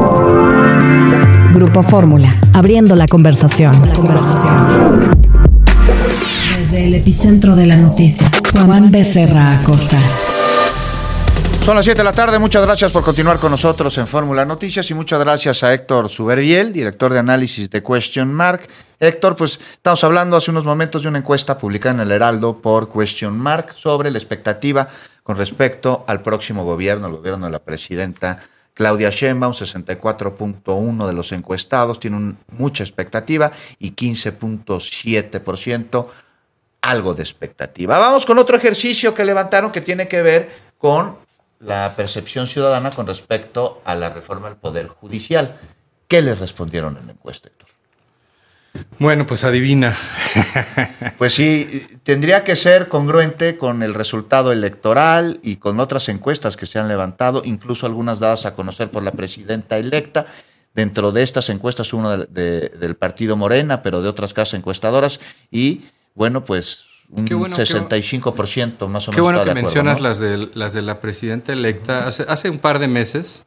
Speaker 1: Grupo Fórmula, abriendo la conversación. La conversación. Desde el epicentro de la noticia, Juan Becerra Acosta.
Speaker 2: Son las siete de la tarde, muchas gracias por continuar con nosotros en Fórmula Noticias y muchas gracias a Héctor Suberviel, director de análisis de Question Mark. Héctor, pues estamos hablando hace unos momentos de una encuesta publicada en el Heraldo por Question Mark sobre la expectativa con respecto al próximo gobierno, el gobierno de la presidenta Claudia Sheinbaum. Sesenta y cuatro punto uno de los encuestados tienen mucha expectativa y quince punto siete por ciento algo de expectativa. Vamos con otro ejercicio que levantaron que tiene que ver con la percepción ciudadana con respecto a la reforma del Poder Judicial. ¿Qué les respondieron en la encuesta, Héctor?
Speaker 18: Bueno, pues adivina.
Speaker 2: Pues sí, tendría que ser congruente con el resultado electoral y con otras encuestas que se han levantado, incluso algunas dadas a conocer por la presidenta electa. Dentro de estas encuestas, uno de, de, del partido Morena, pero de otras casas encuestadoras, y bueno, pues un bueno, sesenta y cinco por ciento más o menos.
Speaker 18: Qué bueno que
Speaker 2: acuerdo,
Speaker 18: mencionas,
Speaker 2: ¿no?
Speaker 18: las, de, las de la presidenta electa. Hace, hace un par de meses,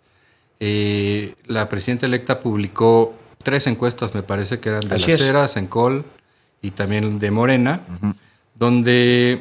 Speaker 18: eh, la presidenta electa publicó tres encuestas, me parece que eran de
Speaker 2: Así
Speaker 18: Las
Speaker 2: es.
Speaker 18: Heras, Encol y también de Morena, uh-huh. donde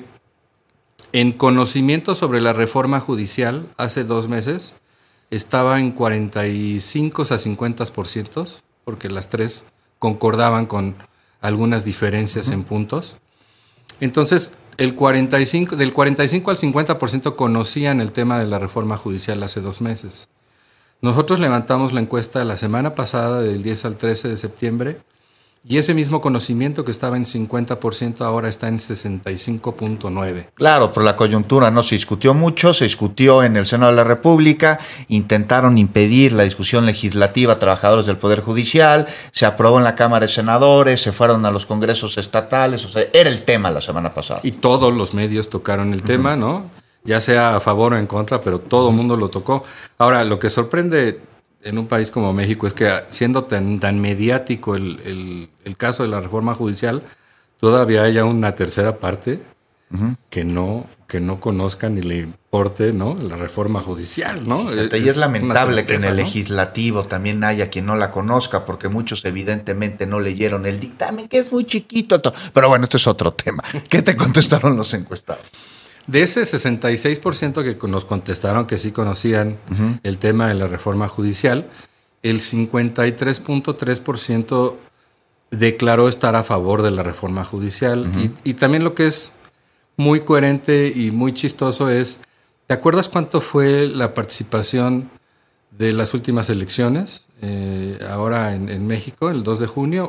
Speaker 18: en conocimiento sobre la reforma judicial hace dos meses estaba en cuarenta y cinco a cincuenta por ciento, porque las tres concordaban con algunas diferencias uh-huh. en puntos. Entonces, el cuarenta y cinco, del cuarenta y cinco al cincuenta por ciento conocían el tema de la reforma judicial hace dos meses. Nosotros levantamos la encuesta la semana pasada, del diez al trece de septiembre, y ese mismo conocimiento que estaba en cincuenta por ciento ahora está en sesenta y cinco punto nueve por ciento.
Speaker 2: Claro, por la coyuntura no se discutió mucho, se discutió en el Senado de la República, intentaron impedir la discusión legislativa a trabajadores del Poder Judicial, se aprobó en la Cámara de Senadores, se fueron a los congresos estatales, o sea, era el tema la semana pasada.
Speaker 18: Y todos los medios tocaron el uh-huh. tema, ¿no? Ya sea a favor o en contra, pero todo el mundo lo tocó. Ahora, lo que sorprende en un país como México es que siendo tan, tan mediático el, el, el caso de la reforma judicial, todavía haya una tercera parte uh-huh. que no que no conozca ni le importe, ¿no?, la reforma judicial, ¿no?
Speaker 2: Fíjate, y es, es lamentable tristeza, que en el
Speaker 18: ¿no?
Speaker 2: legislativo también haya quien no la conozca, porque muchos evidentemente no leyeron el dictamen, que es muy chiquito. Pero bueno, este es otro tema. ¿Qué te contestaron los encuestados?
Speaker 18: De ese sesenta y seis por ciento que nos contestaron que sí conocían uh-huh. el tema de la reforma judicial, el cincuenta y tres punto tres por ciento declaró estar a favor de la reforma judicial. Uh-huh. Y, y también lo que es muy coherente y muy chistoso es, ¿te acuerdas cuánto fue la participación de las últimas elecciones? Eh, ahora en, en México, el dos de junio.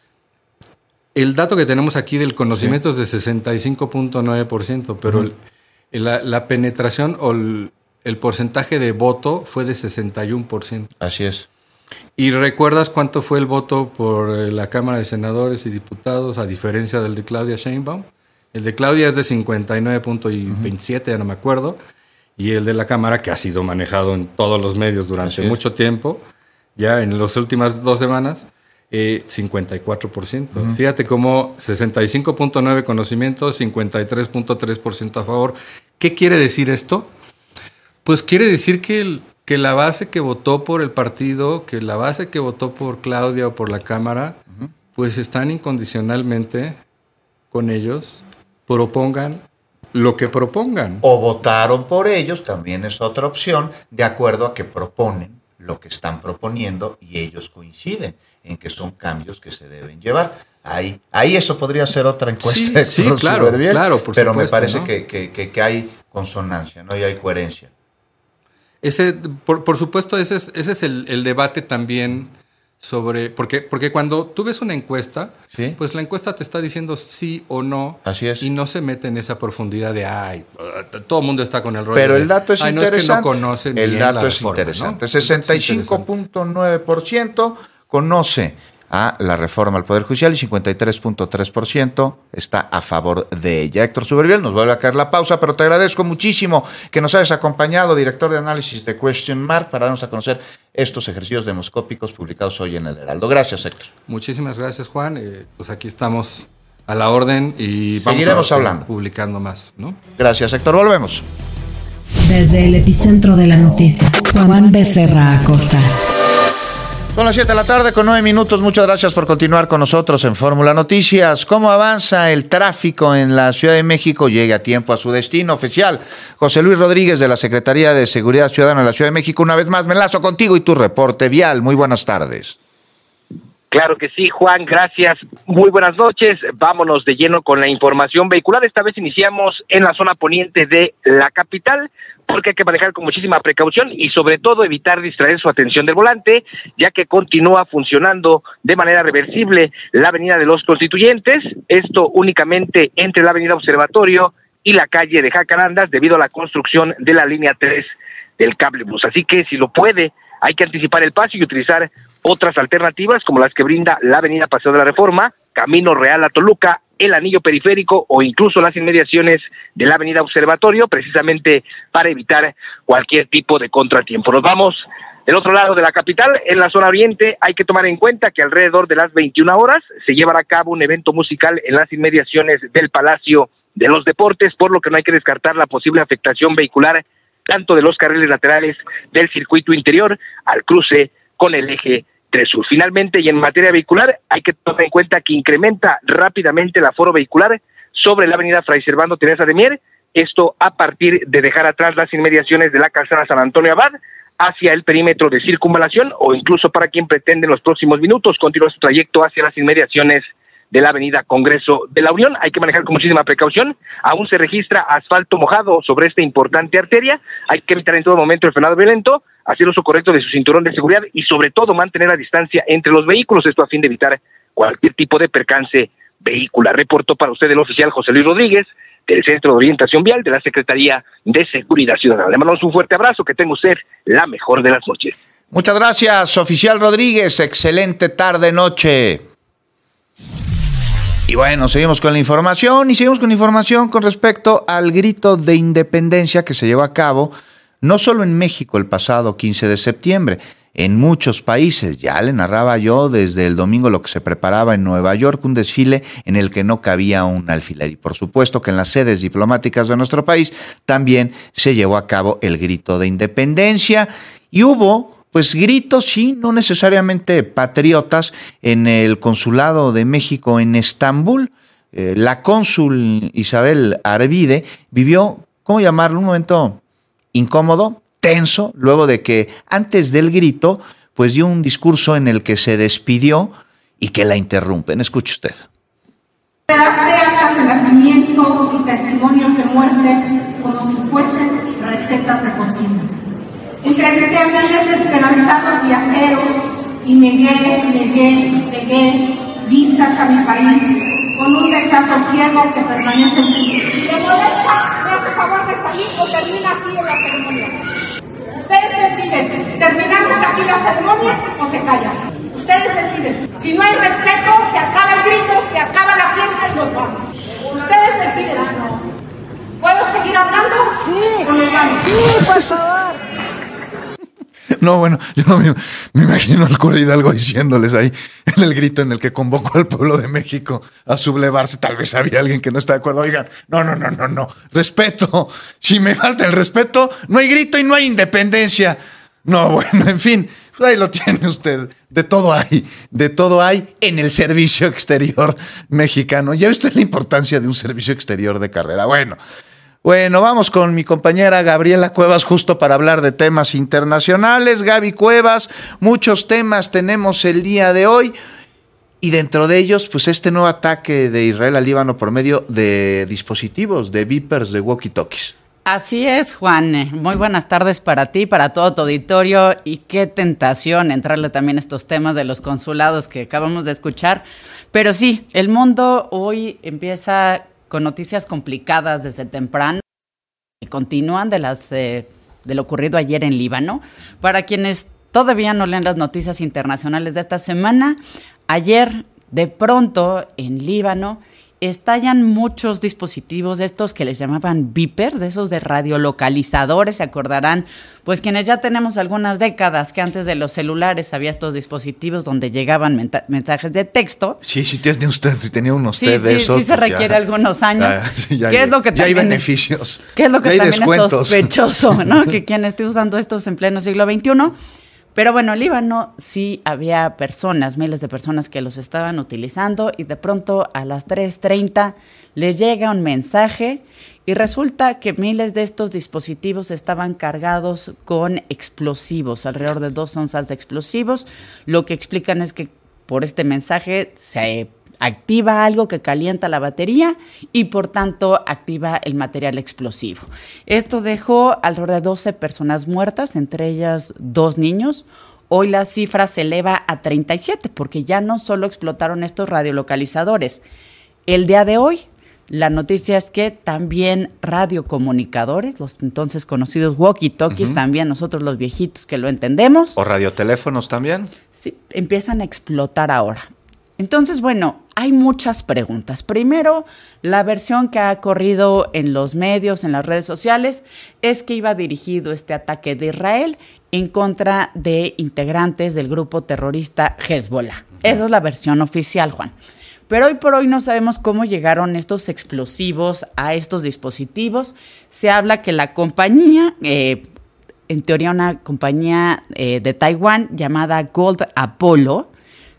Speaker 18: El dato que tenemos aquí del conocimiento sí. es de sesenta y cinco punto nueve por ciento, pero uh-huh. el, la, la penetración o el, el porcentaje de voto fue de sesenta y uno por ciento.
Speaker 2: Así es.
Speaker 18: ¿Y recuerdas cuánto fue el voto por la Cámara de Senadores y Diputados, a diferencia del de Claudia Sheinbaum? El de Claudia es de cincuenta y nueve punto veintisiete, uh-huh. ya no me acuerdo, y el de la Cámara, que ha sido manejado en todos los medios durante mucho tiempo, ya en las últimas dos semanas, Eh, cincuenta y cuatro por ciento. Uh-huh. Fíjate cómo sesenta y cinco punto nueve conocimiento, cincuenta y tres punto tres por ciento a favor. ¿Qué quiere decir esto? Pues quiere decir que, el, que la base que votó por el partido, que la base que votó por Claudia o por la Cámara, uh-huh. pues están incondicionalmente con ellos, propongan lo que propongan.
Speaker 2: O votaron por ellos, también es otra opción, de acuerdo a que proponen lo que están proponiendo y ellos coinciden en que son cambios que se deben llevar. Ahí, ahí eso podría ser otra encuesta.
Speaker 18: Sí, sí, claro,
Speaker 2: bien,
Speaker 18: claro, por
Speaker 2: pero
Speaker 18: supuesto,
Speaker 2: me parece
Speaker 18: ¿no?
Speaker 2: que, que, que, que hay consonancia, ¿no? Y hay coherencia.
Speaker 18: Ese, por, por supuesto, ese es, ese es el, el debate también sobre, porque, porque cuando tú ves una encuesta, ¿sí? pues la encuesta te está diciendo sí o no.
Speaker 2: Así es.
Speaker 18: Y no se mete en esa profundidad de, ay, todo el mundo está con el rollo.
Speaker 2: Pero
Speaker 18: de,
Speaker 2: el dato es
Speaker 18: ay,
Speaker 2: interesante.
Speaker 18: No es que no conocen
Speaker 2: el
Speaker 18: bien
Speaker 2: dato
Speaker 18: la
Speaker 2: es
Speaker 18: reforma,
Speaker 2: interesante.
Speaker 18: ¿no?
Speaker 2: sesenta y cinco punto nueve por ciento conoce a la reforma al Poder Judicial y cincuenta y tres punto tres por ciento está a favor de ella. Héctor Suberviel, nos vuelve a caer la pausa, pero te agradezco muchísimo que nos hayas acompañado, director de análisis de Question Mark, para darnos a conocer estos ejercicios demoscópicos publicados hoy en el Heraldo. Gracias, Héctor.
Speaker 18: Muchísimas gracias, Juan. Eh, pues aquí estamos a la orden y vamos
Speaker 2: seguiremos
Speaker 18: a
Speaker 2: hablando,
Speaker 18: publicando más, ¿no?
Speaker 2: Gracias, Héctor. Volvemos.
Speaker 1: Desde el epicentro de la noticia, Juan Becerra Acosta.
Speaker 2: Son las siete de la tarde con nueve minutos. Muchas gracias por continuar con nosotros en Fórmula Noticias. ¿Cómo avanza el tráfico en la Ciudad de México? Llega a tiempo a su destino oficial. José Luis Rodríguez, de la Secretaría de Seguridad Ciudadana de la Ciudad de México. Una vez más me enlazo contigo y tu reporte vial. Muy buenas tardes.
Speaker 8: Claro que sí, Juan, gracias. Muy buenas noches. Vámonos de lleno con la información vehicular. Esta vez iniciamos en la zona poniente de la capital, porque hay que manejar con muchísima precaución y sobre todo evitar distraer su atención del volante, ya que continúa funcionando de manera reversible la avenida de los Constituyentes, esto únicamente entre la avenida Observatorio y la calle de Jacarandas, debido a la construcción de la línea tres del cablebús. Así que si lo puede, hay que anticipar el paso y utilizar otras alternativas como las que brinda la avenida Paseo de la Reforma, Camino Real a Toluca, el anillo periférico o incluso las inmediaciones de la avenida Observatorio, precisamente para evitar cualquier tipo de contratiempo. Nos vamos del otro lado de la capital, en la zona oriente. Hay que tomar en cuenta que alrededor de las veintiuna horas se llevará a cabo un evento musical en las inmediaciones del Palacio de los Deportes, por lo que no hay que descartar la posible afectación vehicular tanto de los carriles laterales del circuito interior al cruce con el eje tres sur. Finalmente, y en materia vehicular, hay que tomar en cuenta que incrementa rápidamente el aforo vehicular sobre la avenida Fray Servando Teresa de Mier, esto a partir de dejar atrás las inmediaciones de la calzada San Antonio Abad hacia el perímetro de circunvalación, o incluso para quien pretende en los próximos minutos continuar su trayecto hacia las inmediaciones de la avenida Congreso de la Unión. Hay que manejar con muchísima precaución. Aún se registra asfalto mojado sobre esta importante arteria. Hay que evitar en todo momento el frenado violento, hacer uso correcto de su cinturón de seguridad y sobre todo mantener la distancia entre los vehículos, esto a fin de evitar cualquier tipo de percance vehicular. Reportó para usted el oficial José Luis Rodríguez del Centro de Orientación Vial de la Secretaría de Seguridad Ciudadana. Le mandamos un fuerte abrazo, que tenga usted la mejor de las noches.
Speaker 2: Muchas gracias, oficial Rodríguez. Excelente tarde-noche. Y bueno, seguimos con la información y seguimos con información con respecto al grito de independencia que se llevó a cabo no solo en México el pasado quince de septiembre, en muchos países. Ya le narraba yo desde el domingo lo que se preparaba en Nueva York, un desfile en el que no cabía un alfiler. Y por supuesto que en las sedes diplomáticas de nuestro país también se llevó a cabo el grito de independencia y hubo pues gritos, sí, no necesariamente patriotas, en el Consulado de México en Estambul. Eh, la cónsul Isabel Arvide vivió, ¿cómo llamarlo?, un momento incómodo, tenso, luego de que antes del grito, pues dio un discurso en el que se despidió y que la interrumpen. Escuche usted.
Speaker 4: Redacté actas de nacimiento y testimonios de muerte como si fuesen recetas de cocina. Entrevisté a miles de esperanzados viajeros y negué, negué, negué visas a mi país con un desasosiego que permanece en mí. Si le molesta, me hace favor de salir o termina aquí en la ceremonia. Ustedes deciden, ¿terminamos aquí la ceremonia o se callan? Ustedes deciden. Si no hay respeto, se acaba el grito, se acaba la fiesta y nos vamos. Ustedes deciden. ¿Puedo seguir hablando? Sí. ¿O nos vamos? Sí, por favor.
Speaker 2: No, bueno, yo no me, me imagino al cura Hidalgo diciéndoles ahí en el grito en el que convocó al pueblo de México a sublevarse. Tal vez había alguien que no está de acuerdo. Oigan, no, no, no, no, no. Respeto. Si me falta el respeto, no hay grito y no hay independencia. No, bueno, en fin, ahí lo tiene usted. De todo hay, de todo hay en el servicio exterior mexicano. ¿Ya ve usted la importancia de un servicio exterior de carrera? Bueno. Bueno, vamos con mi compañera Gabriela Cuevas justo para hablar de temas internacionales. Gaby Cuevas, muchos temas tenemos el día de hoy y dentro de ellos, pues este nuevo ataque de Israel al Líbano por medio de dispositivos, de beepers, de walkie-talkies.
Speaker 19: Así es, Juan. Muy buenas tardes para ti, para todo tu auditorio y qué tentación entrarle también a estos temas de los consulados que acabamos de escuchar. Pero sí, el mundo hoy empieza con noticias complicadas desde temprano y continúan de las eh, de lo ocurrido ayer en Líbano. Para quienes todavía no leen las noticias internacionales de esta semana, ayer de pronto en Líbano estallan muchos dispositivos de estos que les llamaban beepers, de esos de radiolocalizadores, se acordarán, pues quienes ya tenemos algunas décadas que antes de los celulares había estos dispositivos donde llegaban menta- mensajes de texto.
Speaker 2: Sí, sí tiene usted, si tenía uno usted
Speaker 19: sí,
Speaker 2: de
Speaker 19: sí,
Speaker 2: esos.
Speaker 19: Sí, se
Speaker 2: pues
Speaker 19: requiere
Speaker 2: ya,
Speaker 19: algunos años.
Speaker 2: Ya, sí, ya,
Speaker 19: ¿Qué es lo que
Speaker 2: ya hay
Speaker 19: también
Speaker 2: beneficios.
Speaker 19: ¿Qué es lo que
Speaker 2: ya
Speaker 19: también
Speaker 2: descuentos.
Speaker 19: Es sospechoso, ¿no? Que quien esté usando estos en pleno siglo veintiuno. Pero bueno, en Líbano sí había personas, miles de personas que los estaban utilizando y de pronto a las tres treinta les llega un mensaje y resulta que miles de estos dispositivos estaban cargados con explosivos, alrededor de dos onzas de explosivos. Lo que explican es que por este mensaje se activa algo que calienta la batería y por tanto activa el material explosivo. Esto dejó alrededor de doce personas muertas, entre ellas dos niños. Hoy la cifra se eleva a treinta y siete porque ya no solo explotaron estos radiolocalizadores. El día de hoy, la noticia es que también radiocomunicadores, los entonces conocidos walkie-talkies, uh-huh. también nosotros los viejitos que lo entendemos.
Speaker 2: ¿O radioteléfonos también?
Speaker 19: Sí, empiezan a explotar ahora. Entonces, bueno, hay muchas preguntas. Primero, la versión que ha corrido en los medios, en las redes sociales, es que iba dirigido este ataque de Israel en contra de integrantes del grupo terrorista Hezbollah. Esa es la versión oficial, Juan. Pero hoy por hoy no sabemos cómo llegaron estos explosivos a estos dispositivos. Se habla que la compañía, eh, en teoría una compañía eh, de Taiwán llamada Gold Apollo,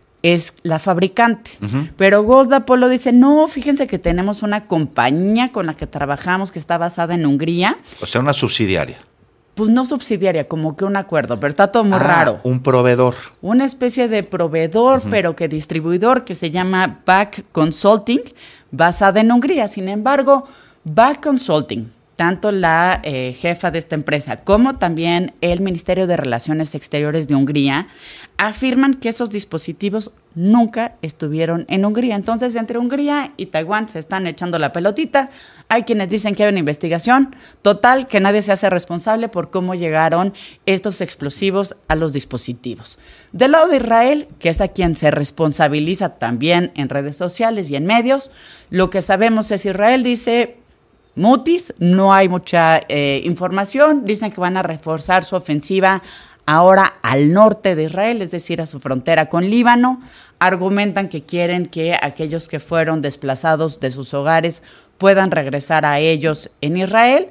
Speaker 19: es la fabricante. Uh-huh. Pero Gold Apollo dice, no, fíjense que tenemos una compañía con la que trabajamos que está basada en Hungría.
Speaker 2: O sea, una subsidiaria.
Speaker 19: Pues no subsidiaria, como que un acuerdo, pero está todo muy
Speaker 2: ah,
Speaker 19: raro.
Speaker 2: Un proveedor.
Speaker 19: Una especie de proveedor, uh-huh. pero que distribuidor, que se llama Back Consulting, basada en Hungría. Sin embargo, Back Consulting, tanto la eh, jefa de esta empresa como también el Ministerio de Relaciones Exteriores de Hungría afirman que esos dispositivos nunca estuvieron en Hungría. Entonces, entre Hungría y Taiwán se están echando la pelotita. Hay quienes dicen que hay una investigación total, que nadie se hace responsable por cómo llegaron estos explosivos a los dispositivos. Del lado de Israel, que es a quien se responsabiliza también en redes sociales y en medios, lo que sabemos es Israel dice... mutis, no hay mucha eh, información, dicen que van a reforzar su ofensiva ahora al norte de Israel, es decir, a su frontera con Líbano, argumentan que quieren que aquellos que fueron desplazados de sus hogares puedan regresar a ellos en Israel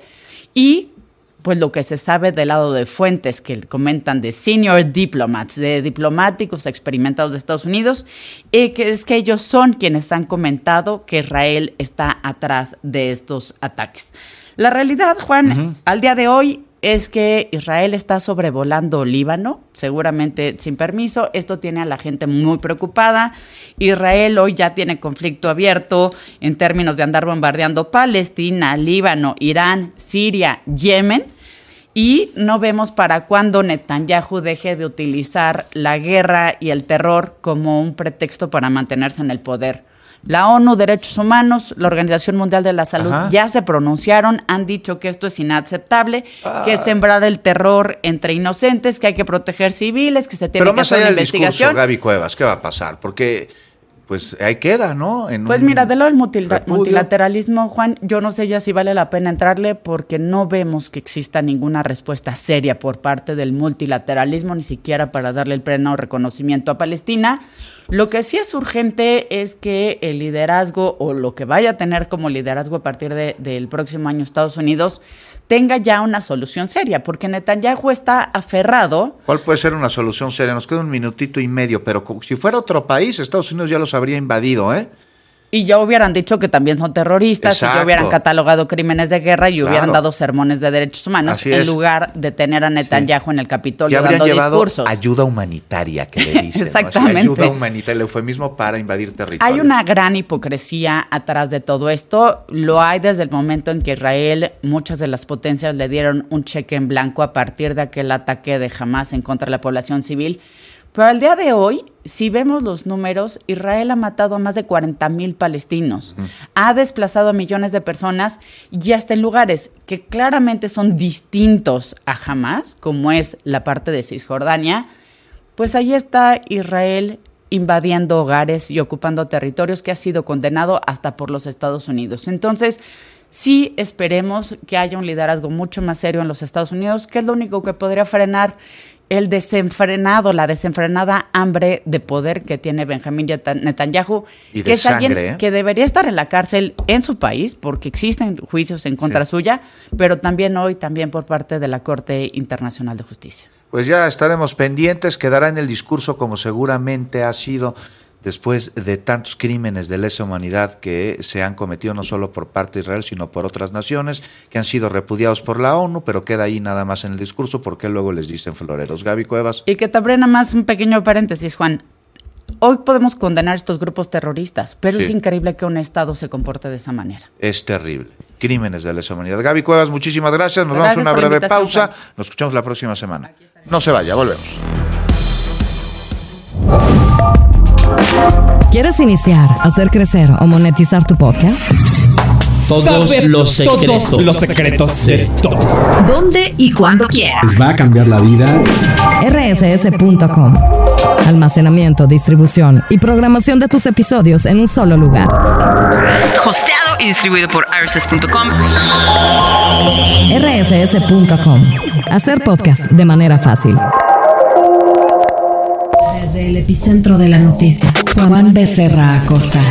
Speaker 19: y pues lo que se sabe del lado de fuentes que comentan de senior diplomats, de diplomáticos experimentados de Estados Unidos, eh, que es que ellos son quienes han comentado que Israel está atrás de estos ataques. La realidad, Juan, uh-huh. al día de hoy es que Israel está sobrevolando Líbano, seguramente sin permiso. Esto tiene a la gente muy preocupada. Israel hoy ya tiene conflicto abierto en términos de andar bombardeando Palestina, Líbano, Irán, Siria, Yemen. Y no vemos para cuándo Netanyahu deje de utilizar la guerra y el terror como un pretexto para mantenerse en el poder. La ONU, Derechos Humanos, la Organización Mundial de la Salud Ajá. ya se pronunciaron, han dicho que esto es inaceptable, ah. que es sembrar el terror entre inocentes, que hay que proteger civiles, que se tiene
Speaker 2: Pero
Speaker 19: que hacer una investigación.
Speaker 2: Pero más allá del discurso, Gaby Cuevas, ¿qué va a pasar? Porque pues ahí queda, ¿no? En
Speaker 19: pues mira, de lo del multila- multilateralismo, Juan, yo no sé ya si vale la pena entrarle porque no vemos que exista ninguna respuesta seria por parte del multilateralismo, ni siquiera para darle el pleno reconocimiento a Palestina. Lo que sí es urgente es que el liderazgo, o lo que vaya a tener como liderazgo a partir de, del próximo año Estados Unidos, tenga ya una solución seria, porque Netanyahu está aferrado.
Speaker 2: ¿Cuál puede ser una solución seria? Nos queda un minutito y medio, pero si fuera otro país, Estados Unidos ya los habría invadido, ¿eh?
Speaker 19: Y ya hubieran dicho que también son terroristas, Exacto. y ya hubieran catalogado crímenes de guerra y claro. hubieran dado sermones de derechos humanos Así en es. lugar de tener a Netanyahu sí. en el Capitolio
Speaker 2: ya
Speaker 19: dando
Speaker 2: llevado
Speaker 19: discursos.
Speaker 2: Ayuda humanitaria, que le dicen.
Speaker 19: Exactamente.
Speaker 2: ¿no? Ayuda humanitaria, el eufemismo para invadir territorios.
Speaker 19: Hay una gran hipocresía atrás de todo esto. Lo hay desde el momento en que Israel, muchas de las potencias le dieron un cheque en blanco a partir de aquel ataque de Hamás en contra de la población civil. Pero al día de hoy, si vemos los números, Israel ha matado a más de cuarenta mil palestinos, uh-huh. ha desplazado a millones de personas y hasta en lugares que claramente son distintos a Hamás, como es la parte de Cisjordania, pues ahí está Israel invadiendo hogares y ocupando territorios que ha sido condenado hasta por los Estados Unidos. Entonces, sí esperemos que haya un liderazgo mucho más serio en los Estados Unidos, que es lo único que podría frenar el desenfrenado, la desenfrenada hambre de poder que tiene Benjamín Netanyahu,
Speaker 2: y de
Speaker 19: que es
Speaker 2: sangre,
Speaker 19: alguien
Speaker 2: ¿eh?
Speaker 19: que debería estar en la cárcel en su país, porque existen juicios en contra sí. suya, pero también hoy, también por parte de la Corte Internacional de Justicia.
Speaker 2: Pues ya estaremos pendientes, quedará en el discurso como seguramente ha sido después de tantos crímenes de lesa humanidad que se han cometido no solo por parte de Israel, sino por otras naciones, que han sido repudiados por la ONU, pero queda ahí nada más en el discurso, porque luego les dicen floreros. Gaby Cuevas.
Speaker 19: Y que también nada más un pequeño paréntesis, Juan. Hoy podemos condenar estos grupos terroristas, pero sí. es increíble que un Estado se comporte de esa manera.
Speaker 2: Es terrible. Crímenes de lesa humanidad. Gaby Cuevas, muchísimas gracias. Nos
Speaker 19: gracias
Speaker 2: vamos a una breve pausa.
Speaker 19: Juan.
Speaker 2: Nos escuchamos la próxima semana. No se vaya, volvemos.
Speaker 1: ¿Quieres iniciar, hacer crecer o monetizar tu podcast?
Speaker 20: Todos Saber los secretos.
Speaker 21: Todos los secretos de todos.
Speaker 1: ¿Dónde y cuándo quieras?
Speaker 21: Les va a cambiar la vida.
Speaker 1: R S S punto com Almacenamiento, distribución y programación de tus episodios en un solo lugar.
Speaker 11: Hosteado y distribuido por R S S punto com.
Speaker 1: R S S punto com. Hacer podcast de manera fácil. Desde el epicentro de la noticia, Juan Becerra Acosta.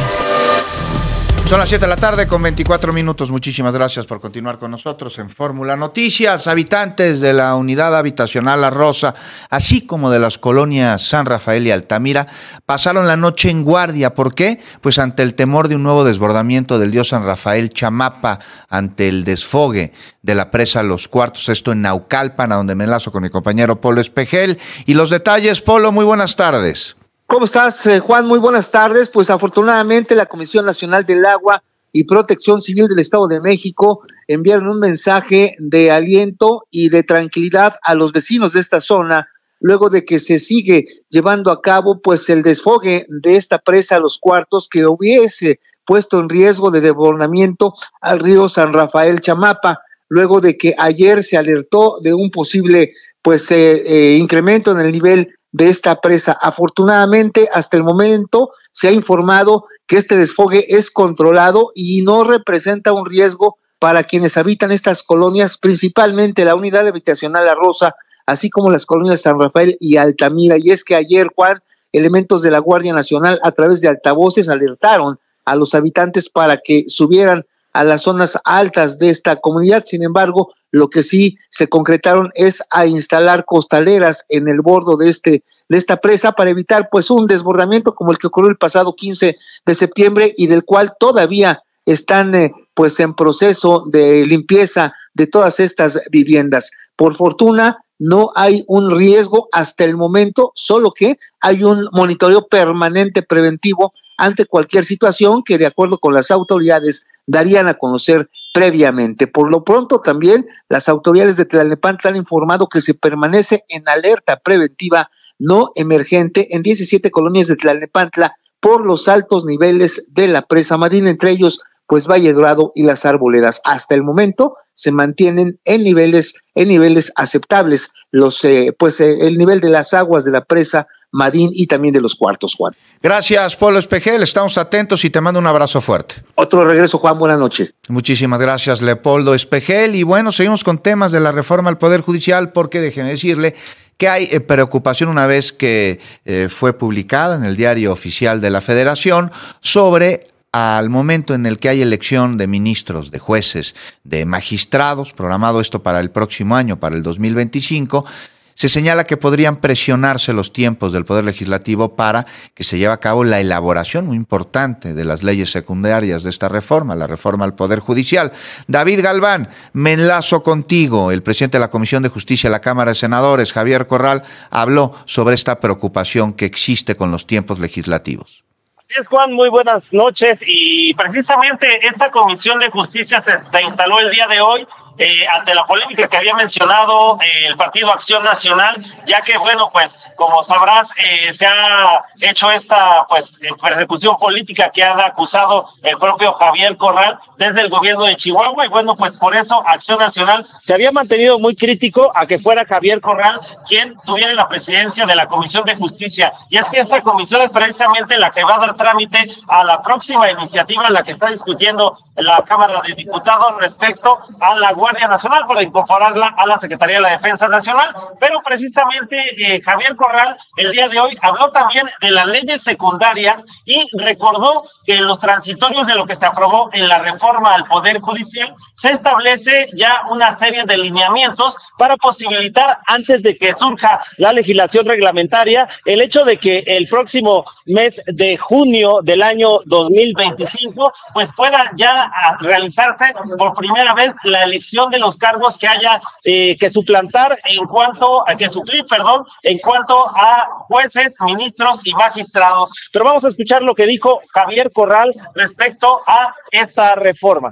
Speaker 2: Son las siete de la tarde con veinticuatro minutos. Muchísimas gracias por continuar con nosotros en Fórmula Noticias. Habitantes de la unidad habitacional La Rosa, así como de las colonias San Rafael y Altamira, pasaron la noche en guardia. ¿Por qué? Pues ante el temor de un nuevo desbordamiento del río San Rafael Chamapa, ante el desfogue de la presa Los Cuartos, esto en Naucalpan, a donde me enlazo con mi compañero Polo Espejel. Y los detalles, Polo, muy buenas tardes.
Speaker 3: ¿Cómo estás, Juan? Muy buenas tardes. Pues afortunadamente la Comisión Nacional del Agua y Protección Civil del Estado de México enviaron un mensaje de aliento y de tranquilidad a los vecinos de esta zona, luego de que se sigue llevando a cabo pues el desfogue de esta presa Los Cuartos, que hubiese puesto en riesgo de desbordamiento al río San Rafael Chamapa, luego de que ayer se alertó de un posible pues eh, eh, incremento en el nivel de esta presa. Afortunadamente, hasta el momento se ha informado que este desfogue es controlado y no representa un riesgo para quienes habitan estas colonias, principalmente la unidad habitacional La Rosa, así como las colonias San Rafael y Altamira. Y es que ayer, Juan, elementos de la Guardia Nacional a través de altavoces alertaron a los habitantes para que subieran a las zonas altas de esta comunidad. Sin embargo, lo que sí se concretaron es a instalar costaleras en el bordo de este de esta presa para evitar pues un desbordamiento como el que ocurrió el pasado quince de septiembre y del cual todavía están eh, pues en proceso de limpieza de todas estas viviendas. Por fortuna no hay un riesgo hasta el momento, solo que hay un monitoreo permanente preventivo ante cualquier situación que de acuerdo con las autoridades darían a conocer previamente. Por lo pronto también las autoridades de Tlalnepantla han informado que se permanece en alerta preventiva no emergente en diecisiete colonias de Tlalnepantla por los altos niveles de la presa Madín, entre ellos pues Valle Dorado y Las Arboledas. Hasta el momento se mantienen en niveles en niveles aceptables los eh, pues eh, el nivel de las aguas de la presa Madín y también de Los Cuartos, Juan.
Speaker 2: Gracias, Polo Espejel, estamos atentos y te mando un abrazo fuerte.
Speaker 3: Otro regreso, Juan, buenas noches.
Speaker 2: Muchísimas gracias, Leopoldo Espejel. Y bueno, seguimos con temas de la reforma al Poder Judicial, porque déjeme decirle que hay eh, preocupación una vez que eh, fue publicada en el Diario Oficial de la Federación sobre al momento en el que hay elección de ministros, de jueces, de magistrados, programado esto para el próximo año, para el dos mil veinticinco, se señala que podrían presionarse los tiempos del Poder Legislativo para que se lleve a cabo la elaboración muy importante de las leyes secundarias de esta reforma, la reforma al Poder Judicial. David Galván, me enlazo contigo. El presidente de la Comisión de Justicia de la Cámara de Senadores, Javier Corral, habló sobre esta preocupación que existe con los tiempos legislativos.
Speaker 22: Así es, Juan, muy buenas noches. Y precisamente esta Comisión de Justicia se, se instaló el día de hoy eh, ante la polémica que había mencionado eh, el Partido Acción Nacional, ya que, bueno, pues, como sabrás, eh, se ha hecho esta, pues, persecución política que ha acusado el propio Javier Corral desde el gobierno de Chihuahua, y bueno, pues, por eso Acción Nacional se había mantenido muy crítico a que fuera Javier Corral quien tuviera la presidencia de la Comisión de Justicia, y es que esta comisión es precisamente la que va a dar trámite a la próxima iniciativa en la que está discutiendo la Cámara de Diputados respecto a la Guardia Nacional para incorporarla a la Secretaría de la Defensa Nacional. Pero precisamente eh, Javier Corral el día de hoy habló también de las leyes secundarias y recordó que en los transitorios de lo que se aprobó en la reforma al Poder Judicial se establece ya una serie de lineamientos para posibilitar, antes de que surja la legislación reglamentaria, el hecho de que el próximo mes de junio del año dos mil veinticinco pues pueda ya realizarse por primera vez la elección de los cargos que haya eh, que suplantar en cuanto a que suplir, perdón, en cuanto a jueces, ministros y magistrados. Pero vamos a escuchar lo que dijo Javier Corral respecto a esta reforma.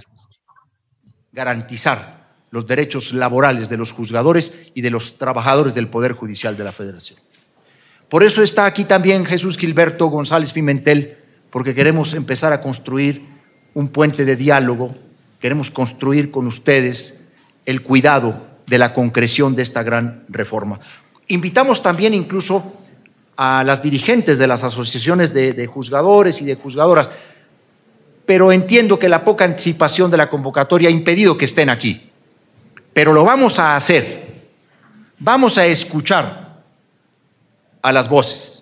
Speaker 23: Garantizar los derechos laborales de los juzgadores y de los trabajadores del Poder Judicial de la Federación. Por eso está aquí también Jesús Gilberto González Pimentel, porque queremos empezar a construir un puente de diálogo, queremos construir con ustedes el cuidado de la concreción de esta gran reforma. Invitamos también incluso a las dirigentes de las asociaciones de, de juzgadores y de juzgadoras, pero entiendo que la poca anticipación de la convocatoria ha impedido que estén aquí. Pero lo vamos a hacer. Vamos a escuchar a las voces.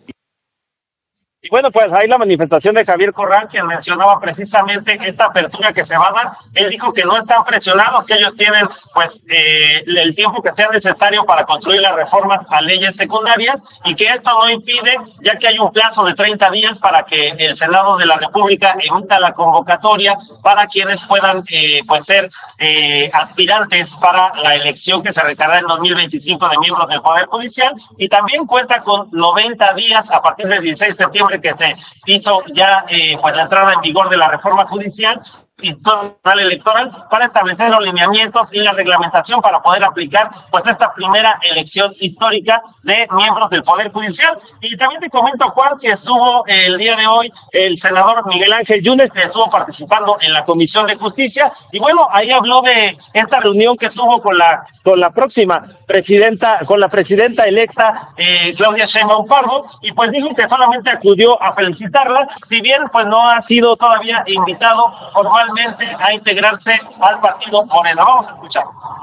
Speaker 22: Y bueno, pues ahí la manifestación de Javier Corral, quien mencionaba precisamente esta apertura que se va a dar. Él dijo que no están presionados, que ellos tienen pues eh, el tiempo que sea necesario para construir las reformas a leyes secundarias y que esto no impide, ya que hay un plazo de treinta días para que el Senado de la República emita la convocatoria para quienes puedan eh, pues ser eh, aspirantes para la elección que se realizará en dos mil veinticinco de miembros del Poder Judicial, y también cuenta con noventa días a partir del dieciséis de septiembre que se hizo ya eh, pues la entrada en vigor de la reforma judicial y Tribunal Electoral para establecer los lineamientos y la reglamentación para poder aplicar pues esta primera elección histórica de miembros del Poder Judicial. Y también te comento, Juan, que estuvo el día de hoy el senador Miguel Ángel Yunes, que estuvo participando en la Comisión de Justicia, y bueno, ahí habló de esta reunión que tuvo con la con la próxima presidenta, con la presidenta electa eh, Claudia Sheinbaum Pardo, y pues dijo que solamente acudió a felicitarla, si bien pues no ha sido todavía invitado formalmente a integrarse al partido Morena. Vamos a escuchar.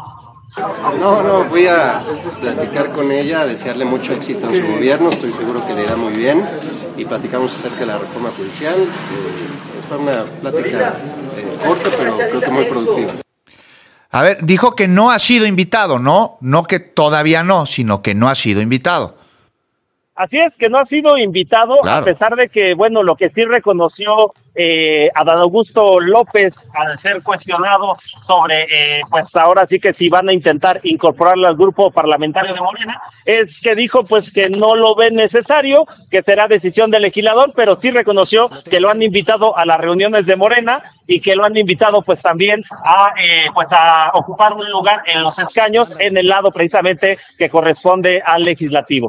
Speaker 7: No, no, fui a platicar con ella, a desearle mucho éxito en su gobierno, estoy seguro que le irá muy bien, y platicamos acerca de la reforma judicial. Eh, fue una plática eh, corta, pero creo que muy productiva.
Speaker 2: A ver, dijo que no ha sido invitado, ¿no? No que todavía no, sino que no ha sido invitado.
Speaker 22: Así es, que no ha sido invitado, claro. A pesar de que, bueno, lo que sí reconoció eh, Adán Augusto López al ser cuestionado sobre, eh, pues ahora sí que si van a intentar incorporarlo al grupo parlamentario de Morena, es que dijo pues que no lo ven necesario, que será decisión del legislador, pero sí reconoció que lo han invitado a las reuniones de Morena y que lo han invitado pues también a, eh, pues a ocupar un lugar en los escaños en el lado precisamente que corresponde al legislativo.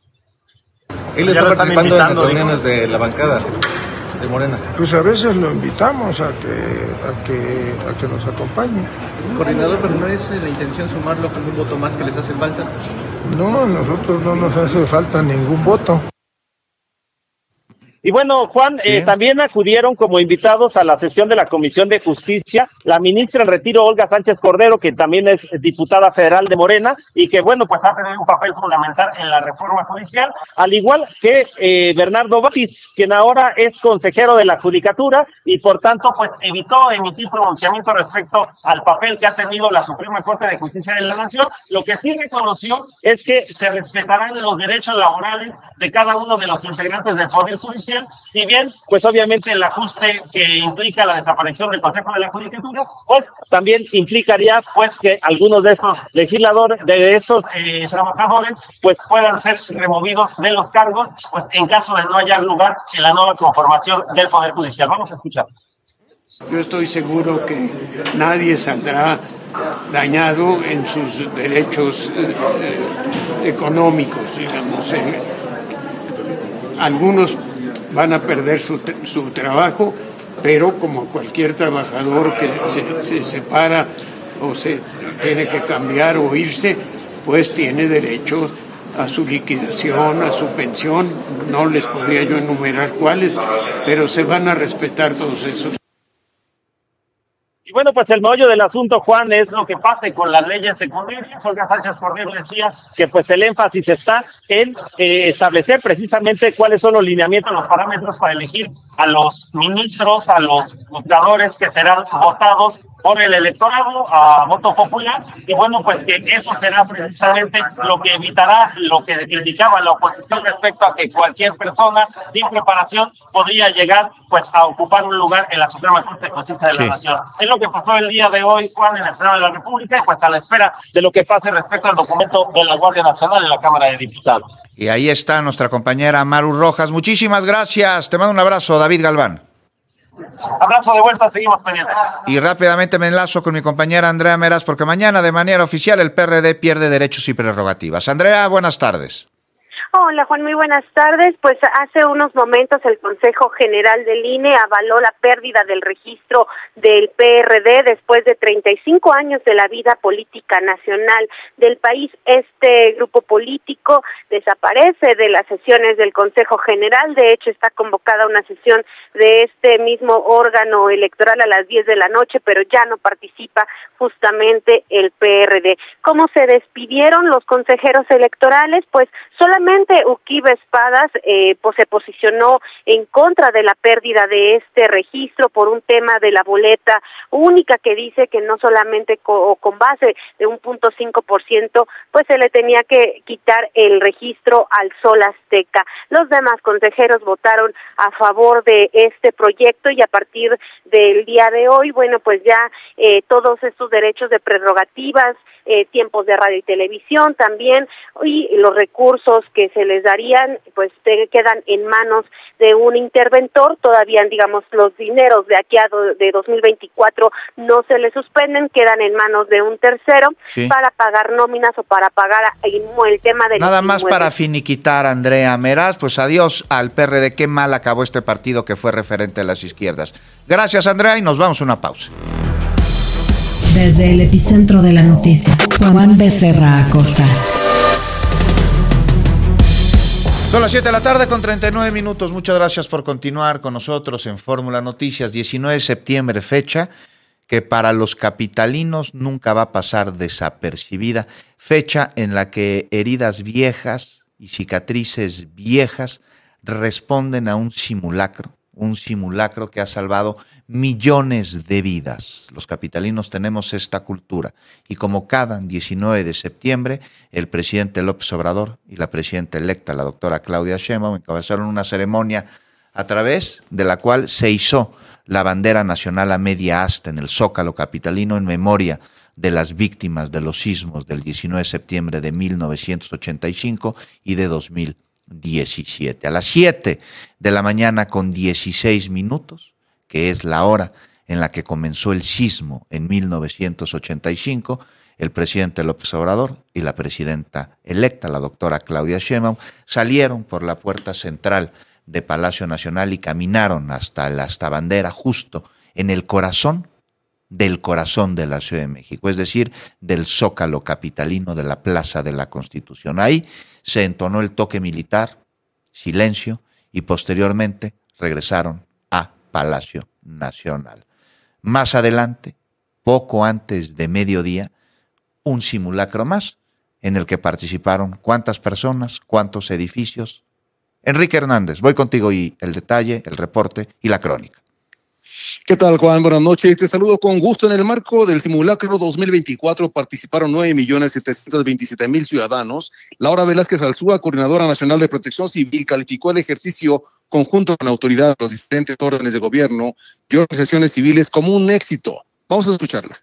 Speaker 9: Él está participando en las reuniones de la bancada de Morena.
Speaker 10: Pues a veces lo invitamos a que a que a que nos acompañe.
Speaker 9: Coordinador, pero no es la intención sumarlo con un voto más que les hace falta.
Speaker 10: No, a nosotros no nos hace falta ningún voto.
Speaker 22: Y bueno, Juan, sí. eh, también acudieron como invitados a la sesión de la Comisión de Justicia la ministra en retiro Olga Sánchez Cordero, que también es diputada federal de Morena y que, bueno, pues ha tenido un papel fundamental en la reforma judicial, al igual que eh, Bernardo Batis, quien ahora es consejero de la Judicatura y, por tanto, pues evitó emitir pronunciamiento respecto al papel que ha tenido la Suprema Corte de Justicia de la Nación. Lo que sí reconoció es que se respetarán los derechos laborales de cada uno de los integrantes del Poder Judicial, si bien, pues obviamente el ajuste que implica la desaparición del Consejo de la Judicatura, pues también implicaría pues que algunos de estos legisladores, de estos eh, trabajadores, pues puedan ser removidos de los cargos, pues en caso de no hallar lugar en la nueva conformación del Poder Judicial. Vamos a escuchar.
Speaker 24: Yo estoy seguro que nadie saldrá dañado en sus derechos eh, eh, económicos, digamos. Eh, algunos van a perder su, su trabajo, pero como cualquier trabajador que se, se separa o se tiene que cambiar o irse, pues tiene derecho a su liquidación, a su pensión. No les podría yo enumerar cuáles, pero se van a respetar todos esos.
Speaker 22: Y bueno, pues el meollo del asunto, Juan, es lo que pase con las leyes secundarias. Olga Sánchez Cordero decía que pues el énfasis está en eh, establecer precisamente cuáles son los lineamientos, los parámetros para elegir a los ministros, a los juzgadores que serán votados por el electorado a voto popular, y bueno, pues que eso será precisamente lo que evitará lo que criticaba la oposición respecto a que cualquier persona sin preparación podría llegar pues a ocupar un lugar en la Suprema Corte de Justicia de la sí. Nación. Es lo que pasó el día de hoy, Juan, en el Senado de la República, y pues a la espera de lo que pase respecto al documento de la Guardia Nacional en la Cámara de Diputados.
Speaker 2: Y ahí está nuestra compañera Maru Rojas. Muchísimas gracias. Te mando un abrazo, David Galván.
Speaker 22: Abrazo de vuelta, seguimos pendientes.
Speaker 2: Y rápidamente me enlazo con mi compañera Andrea Meras, porque mañana de manera oficial el P R D pierde derechos y prerrogativas. Andrea, buenas tardes.
Speaker 25: Hola Juan, muy buenas tardes. Pues hace unos momentos el Consejo General del I N E avaló la pérdida del registro del P R R D, después de treinta y cinco años de la vida política nacional del país, este grupo político desaparece de las sesiones del Consejo General. De hecho, está convocada una sesión de este mismo órgano electoral a las diez de la noche, pero ya no participa justamente el P R D. ¿Cómo se despidieron los consejeros electorales? Pues solamente Uquiba Espadas eh, pues se posicionó en contra de la pérdida de este registro por un tema de la boleta única, que dice que no solamente co- con base de un punto cinco por ciento, pues se le tenía que quitar el registro al Sol Azteca. Los demás consejeros votaron a favor de este proyecto y a partir del día de hoy, bueno, pues ya eh, todos estos derechos de prerrogativas, eh, tiempos de radio y televisión también, y los recursos que se les darían, pues te, quedan en manos de un interventor. Todavía, digamos, los dineros de aquí a do, de dos mil veinticuatro no se les suspenden, quedan en manos de un tercero, sí, para pagar nóminas o para pagar el, el tema de
Speaker 2: nada más para finiquitar, Andrea Meraz. Pues adiós al P R D. Qué mal acabó este partido que fue referente a las izquierdas. Gracias, Andrea, y nos vamos a una pausa.
Speaker 1: Desde el epicentro de la noticia, Juan Becerra Acosta.
Speaker 2: Son las siete de la tarde con treinta y nueve minutos. Muchas gracias por continuar con nosotros en Fórmula Noticias. diecinueve de septiembre, fecha que para los capitalinos nunca va a pasar desapercibida. Fecha en la que heridas viejas y cicatrices viejas responden a un simulacro. Un simulacro que ha salvado millones de vidas. Los capitalinos tenemos esta cultura. Y como cada diecinueve de septiembre, el presidente López Obrador y la presidenta electa, la doctora Claudia Sheinbaum, encabezaron una ceremonia a través de la cual se izó la bandera nacional a media asta en el Zócalo capitalino en memoria de las víctimas de los sismos del diecinueve de septiembre de mil novecientos ochenta y cinco y de dos mil diecisiete. A las siete de la mañana con dieciséis minutos, que es la hora en la que comenzó el sismo en mil novecientos ochenta y cinco, el presidente López Obrador y la presidenta electa, la doctora Claudia Sheinbaum, salieron por la puerta central de Palacio Nacional y caminaron hasta la hasta bandera, justo en el corazón del corazón de la Ciudad de México, es decir, del Zócalo capitalino, de la Plaza de la Constitución. Ahí se entonó el toque militar, silencio, y posteriormente regresaron a Palacio Nacional. Más adelante, poco antes de mediodía, un simulacro más en el que participaron cuántas personas, cuántos edificios. Enrique Hernández, voy contigo y el detalle, el reporte y la crónica.
Speaker 5: ¿Qué tal, Juan? Buenas noches. Te saludo con gusto. En el marco del simulacro dos mil veinticuatro participaron nueve millones setecientos veintisiete mil ciudadanos. Laura Velázquez Alzúa, coordinadora nacional de Protección Civil, calificó el ejercicio conjunto con autoridad de los diferentes órdenes de gobierno y organizaciones civiles como un éxito. Vamos a escucharla.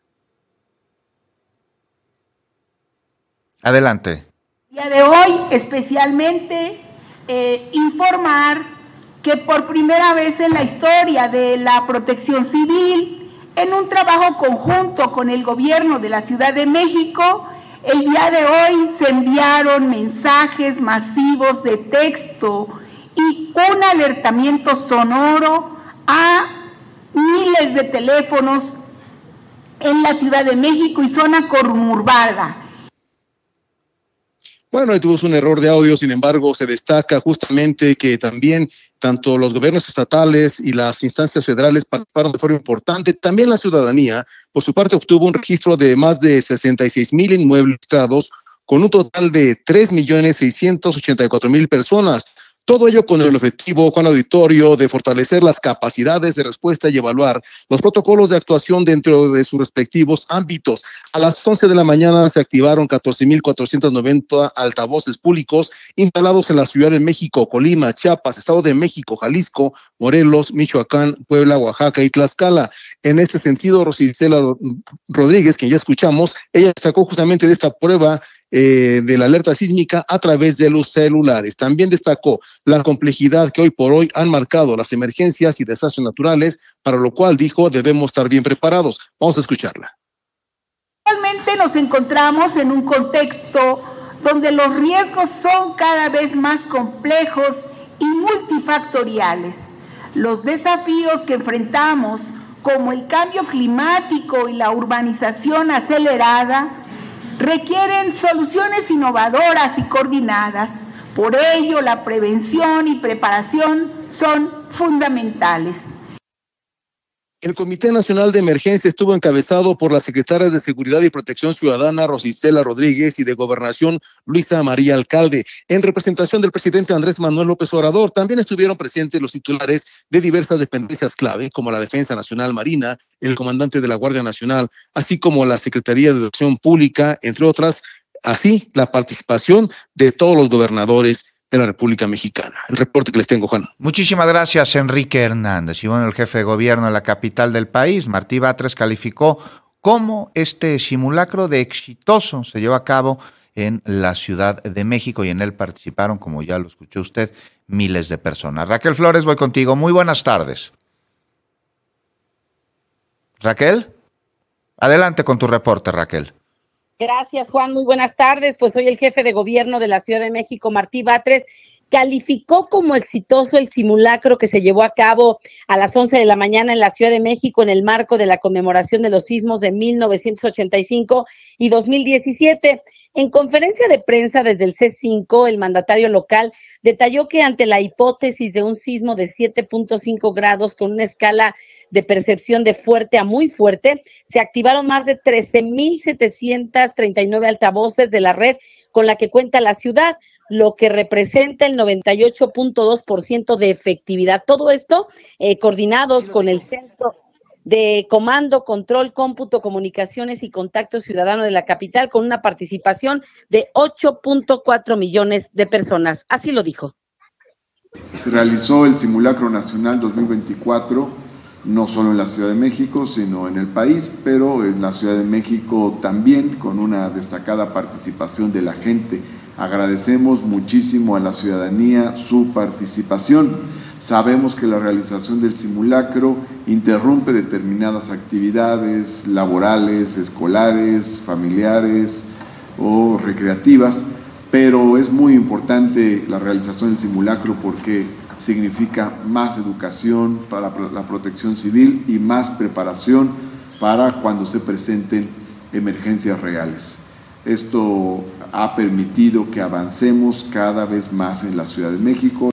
Speaker 2: Adelante.
Speaker 4: El día de hoy, especialmente, eh, informar que por primera vez en la historia de la Protección Civil, en un trabajo conjunto con el gobierno de la Ciudad de México, el día de hoy se enviaron mensajes masivos de texto y un alertamiento sonoro a miles de teléfonos en la Ciudad de México y zona conurbada.
Speaker 5: Bueno, ahí tuvimos un error de audio, sin embargo, se destaca justamente que también tanto los gobiernos estatales y las instancias federales participaron de forma importante. También la ciudadanía, por su parte, obtuvo un registro de más de sesenta y seis mil inmuebles registrados, con un total de tres millones seiscientos ochenta y cuatro mil personas. Todo ello con el objetivo, Juan Auditorio, de fortalecer las capacidades de respuesta y evaluar los protocolos de actuación dentro de sus respectivos ámbitos. A las once de la mañana se activaron catorce mil cuatrocientos noventa altavoces públicos instalados en la Ciudad de México, Colima, Chiapas, Estado de México, Jalisco, Morelos, Michoacán, Puebla, Oaxaca y Tlaxcala. En este sentido, Rosicela Rodríguez, quien ya escuchamos, ella destacó justamente de esta prueba Eh, de la alerta sísmica a través de los celulares. También destacó la complejidad que hoy por hoy han marcado las emergencias y desastres naturales, para lo cual dijo debemos estar bien preparados. Vamos a escucharla.
Speaker 4: Actualmente nos encontramos en un contexto donde los riesgos son cada vez más complejos y multifactoriales. Los desafíos que enfrentamos como el cambio climático y la urbanización acelerada, requieren soluciones innovadoras y coordinadas. Por ello, la prevención y preparación son fundamentales.
Speaker 5: El Comité Nacional de Emergencia estuvo encabezado por las secretarias de Seguridad y Protección Ciudadana Rosicela Rodríguez y de Gobernación Luisa María Alcalde. En representación del presidente Andrés Manuel López Obrador, también estuvieron presentes los titulares de diversas dependencias clave, como la Defensa Nacional Marina, el comandante de la Guardia Nacional, así como la Secretaría de Educación Pública, entre otras, así la participación de todos los gobernadores de la República Mexicana. El reporte que les tengo, Juan.
Speaker 2: Muchísimas gracias, Enrique Hernández. Y bueno, el jefe de gobierno de la capital del país, Martí Batres, calificó cómo este simulacro de exitoso se llevó a cabo en la Ciudad de México y en él participaron, como ya lo escuchó usted, miles de personas. Raquel Flores, voy contigo. Muy buenas tardes. Raquel, adelante con tu reporte, Raquel.
Speaker 6: Gracias, Juan. Muy buenas tardes. Pues hoy el jefe de gobierno de la Ciudad de México, Martí Batres, calificó como exitoso el simulacro que se llevó a cabo a las once de la mañana en la Ciudad de México en el marco de la conmemoración de los sismos de mil novecientos ochenta y cinco y dos mil diecisiete. En conferencia de prensa desde el C cinco, el mandatario local detalló que ante la hipótesis de un sismo de siete punto cinco grados con una escala de percepción de fuerte a muy fuerte, se activaron más de trece mil setecientos treinta y nueve altavoces de la red con la que cuenta la ciudad, lo que representa el noventa y ocho punto dos por ciento de efectividad. Todo esto eh, coordinados con el Centro de Comando, Control, Cómputo, Comunicaciones y Contacto Ciudadano de la capital, con una participación de ocho punto cuatro millones de personas. Así lo dijo.
Speaker 12: Se realizó el Simulacro Nacional dos mil veinticuatro, no solo en la Ciudad de México, sino en el país, pero en la Ciudad de México también, con una destacada participación de la gente. Agradecemos muchísimo a la ciudadanía su participación. Sabemos que la realización del simulacro interrumpe determinadas actividades laborales, escolares, familiares o recreativas, pero es muy importante la realización del simulacro porque significa más educación para la protección civil y más preparación para cuando se presenten emergencias reales. Esto ha permitido que avancemos cada vez más en la Ciudad de México.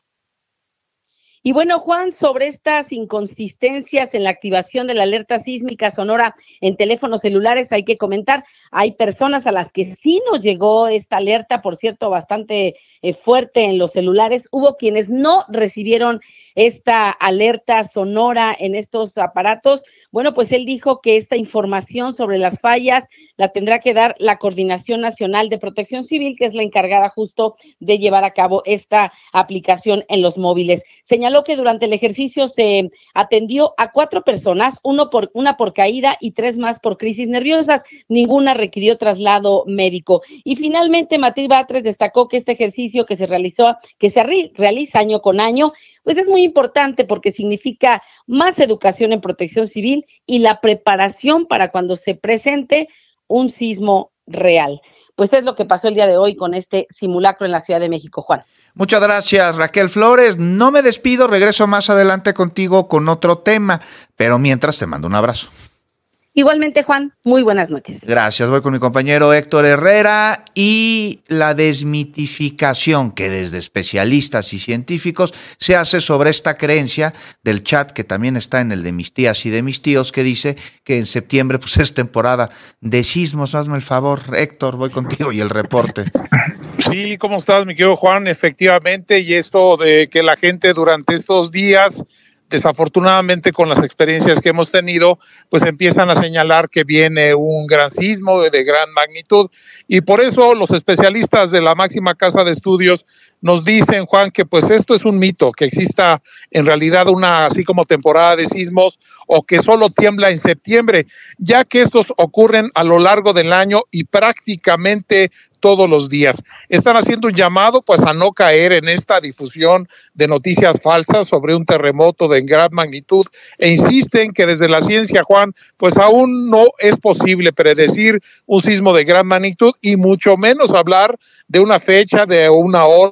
Speaker 6: Y bueno, Juan, sobre estas inconsistencias en la activación de la alerta sísmica sonora en teléfonos celulares, hay que comentar, hay personas a las que sí nos llegó esta alerta, por cierto, bastante eh, fuerte en los celulares. Hubo quienes no recibieron esta alerta sonora en estos aparatos. Bueno, pues él dijo que esta información sobre las fallas la tendrá que dar la Coordinación Nacional de Protección Civil, que es la encargada justo de llevar a cabo esta aplicación en los móviles. Señaló que durante el ejercicio se atendió a cuatro personas, uno por, una por caída y tres más por crisis nerviosas. Ninguna requirió traslado médico. Y finalmente, Martí Batres destacó que este ejercicio que se realizó, que se re- realiza año con año, pues es muy importante porque significa más educación en protección civil y la preparación para cuando se presente un sismo real. Pues es lo que pasó el día de hoy con este simulacro en la Ciudad de México, Juan.
Speaker 2: Muchas gracias, Raquel Flores. No me despido, regreso más adelante contigo con otro tema, pero mientras te mando un abrazo.
Speaker 6: Igualmente, Juan, muy buenas noches.
Speaker 2: Gracias, voy con mi compañero Héctor Herrera y la desmitificación que desde especialistas y científicos se hace sobre esta creencia del chat que también está en el de mis tías y de mis tíos que dice que en septiembre pues es temporada de sismos. Hazme el favor, Héctor, voy contigo y el reporte.
Speaker 13: Sí, ¿cómo estás, mi querido Juan? Efectivamente, y esto de que la gente durante estos días, desafortunadamente con las experiencias que hemos tenido, pues empiezan a señalar que viene un gran sismo de, de gran magnitud, y por eso los especialistas de la máxima casa de estudios nos dicen, Juan, que pues esto es un mito, que exista en realidad una así como temporada de sismos o que solo tiembla en septiembre, ya que estos ocurren a lo largo del año y prácticamente todos los días. Están haciendo un llamado pues a no caer en esta difusión de noticias falsas sobre un terremoto de gran magnitud e insisten que desde la ciencia, Juan, pues aún no es posible predecir un sismo de gran magnitud y mucho menos hablar de una fecha, de una hora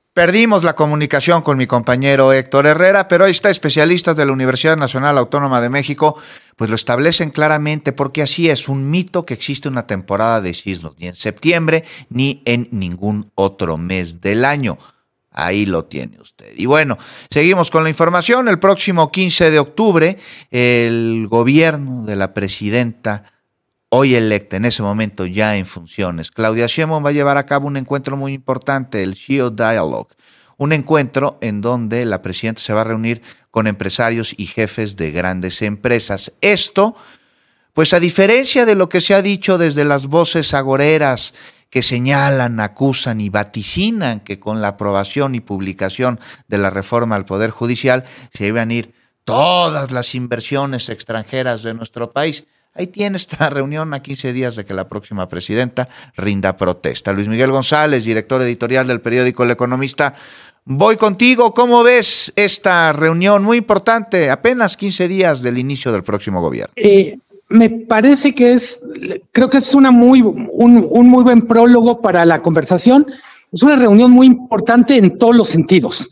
Speaker 2: Perdimos la comunicación con mi compañero Héctor Herrera, pero ahí está, especialistas de la Universidad Nacional Autónoma de México, pues lo establecen claramente, porque así es, un mito que existe una temporada de sismos, ni en septiembre ni en ningún otro mes del año. Ahí lo tiene usted. Y bueno, seguimos con la información. El próximo quince de octubre, el gobierno de la presidenta hoy electa, en ese momento ya en funciones, Claudia Sheinbaum, va a llevar a cabo un encuentro muy importante, el S H I O Dialogue, un encuentro en donde la presidenta se va a reunir con empresarios y jefes de grandes empresas. Esto, pues a diferencia de lo que se ha dicho desde las voces agoreras que señalan, acusan y vaticinan que con la aprobación y publicación de la reforma al Poder Judicial se iban a ir todas las inversiones extranjeras de nuestro país. Ahí tiene esta reunión a quince días de que la próxima presidenta rinda protesta. Luis Miguel González, director editorial del periódico El Economista, voy contigo. ¿Cómo ves esta reunión muy importante, apenas quince días del inicio del próximo gobierno?
Speaker 14: Eh, me parece que es, creo que es una muy, un, un muy buen prólogo para la conversación. Es una reunión muy importante en todos los sentidos.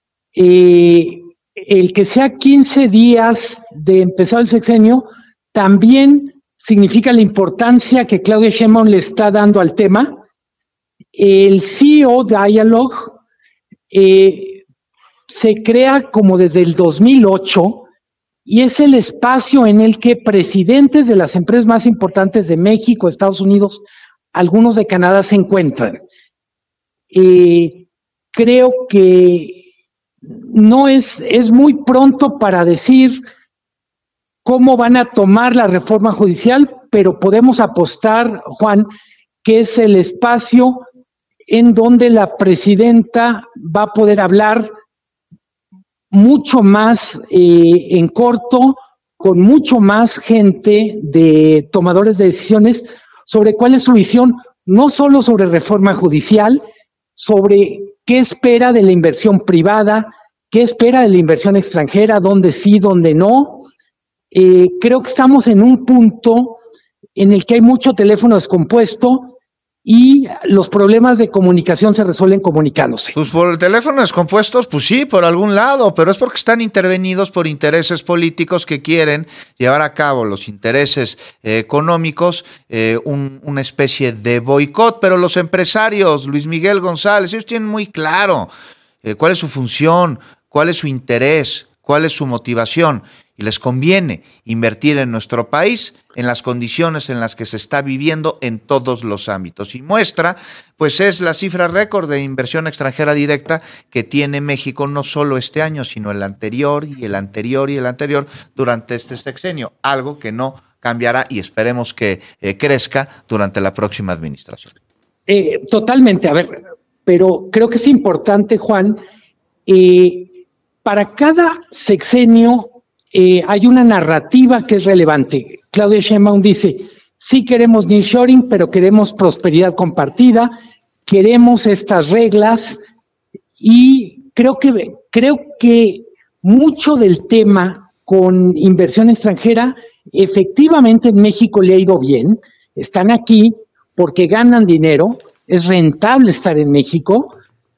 Speaker 14: Eh, el que sea quince días de empezar el sexenio también significa la importancia que Claudia Sheinbaum le está dando al tema. El S H I O Dialogue eh, se crea como desde el dos mil ocho y es el espacio en el que presidentes de las empresas más importantes de México, Estados Unidos, algunos de Canadá se encuentran. Eh, creo que no es, es muy pronto para decir cómo van a tomar la reforma judicial, pero podemos apostar, Juan, que es el espacio en donde la presidenta va a poder hablar mucho más eh, en corto, con mucho más gente de tomadores de decisiones sobre cuál es su visión, no solo sobre reforma judicial, sobre qué espera de la inversión privada, qué espera de la inversión extranjera, dónde sí, dónde no. Eh, creo que estamos en un punto en el que hay mucho teléfono descompuesto y los problemas de comunicación se resuelven comunicándose.
Speaker 2: Pues por el teléfono descompuestos, pues sí, por algún lado, pero es porque están intervenidos por intereses políticos que quieren llevar a cabo los intereses eh, económicos, eh, un, una especie de boicot, pero los empresarios, Luis Miguel González, ellos tienen muy claro eh, cuál es su función, cuál es su interés, cuál es su motivación. Y les conviene invertir en nuestro país en las condiciones en las que se está viviendo en todos los ámbitos. Y muestra, pues es la cifra récord de inversión extranjera directa que tiene México no solo este año, sino el anterior y el anterior y el anterior durante este sexenio, algo que no cambiará y esperemos que eh, crezca durante la próxima administración.
Speaker 14: Eh, totalmente, a ver, pero creo que es importante, Juan, eh, para cada sexenio Eh, hay una narrativa que es relevante. Claudia Sheinbaum dice, sí queremos nearshoring, pero queremos prosperidad compartida, queremos estas reglas y creo que, creo que mucho del tema con inversión extranjera efectivamente en México le ha ido bien, están aquí porque ganan dinero, es rentable estar en México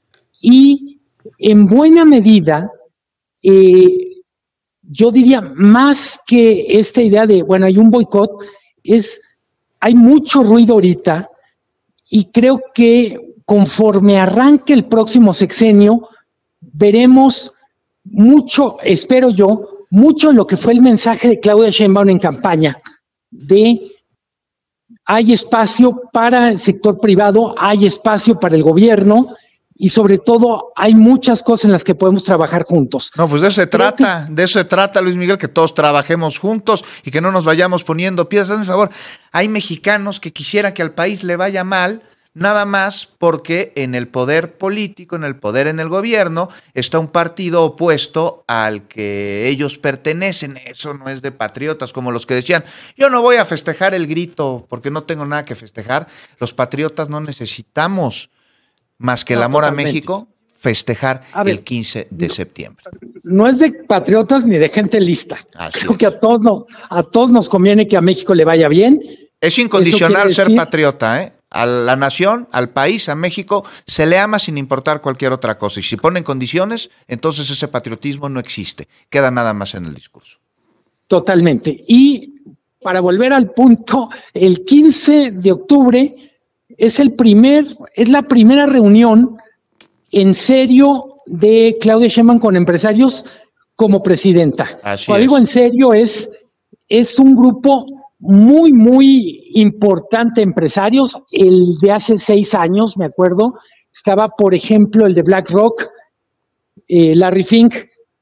Speaker 14: y en buena medida eh, yo diría, más que esta idea de, bueno, hay un boicot, es, hay mucho ruido ahorita y creo que conforme arranque el próximo sexenio, veremos mucho, espero yo, mucho de lo que fue el mensaje de Claudia Sheinbaum en campaña, de hay espacio para el sector privado, hay espacio para el gobierno, y sobre todo hay muchas cosas en las que podemos trabajar juntos.
Speaker 2: No, pues de eso se trata, de eso se trata, Luis Miguel, que todos trabajemos juntos y que no nos vayamos poniendo piezas. Hazme favor, hay mexicanos que quisieran que al país le vaya mal, nada más porque en el poder político, en el poder en el gobierno, está un partido opuesto al que ellos pertenecen. Eso no es de patriotas, como los que decían, yo no voy a festejar el grito porque no tengo nada que festejar. Los patriotas no necesitamos más que el amor a México, festejar el quince de septiembre.
Speaker 14: No es de patriotas ni de gente lista. Así Creo es. que a todos, nos, a todos nos conviene que a México le vaya bien.
Speaker 2: Es incondicional ser decir, patriota, ¿eh? A la nación, al país, a México, se le ama sin importar cualquier otra cosa. Y si ponen condiciones, entonces ese patriotismo no existe. Queda nada más en el discurso.
Speaker 14: Totalmente. Y para volver al punto, el quince de octubre es el primer, es la primera reunión en serio de Claudia Sheinbaum con empresarios como presidenta.
Speaker 2: Así
Speaker 14: Cuando
Speaker 2: es.
Speaker 14: digo en serio, es, es un grupo muy, muy importante empresarios. El de hace seis años, me acuerdo, estaba, por ejemplo, el de BlackRock, eh, Larry Fink,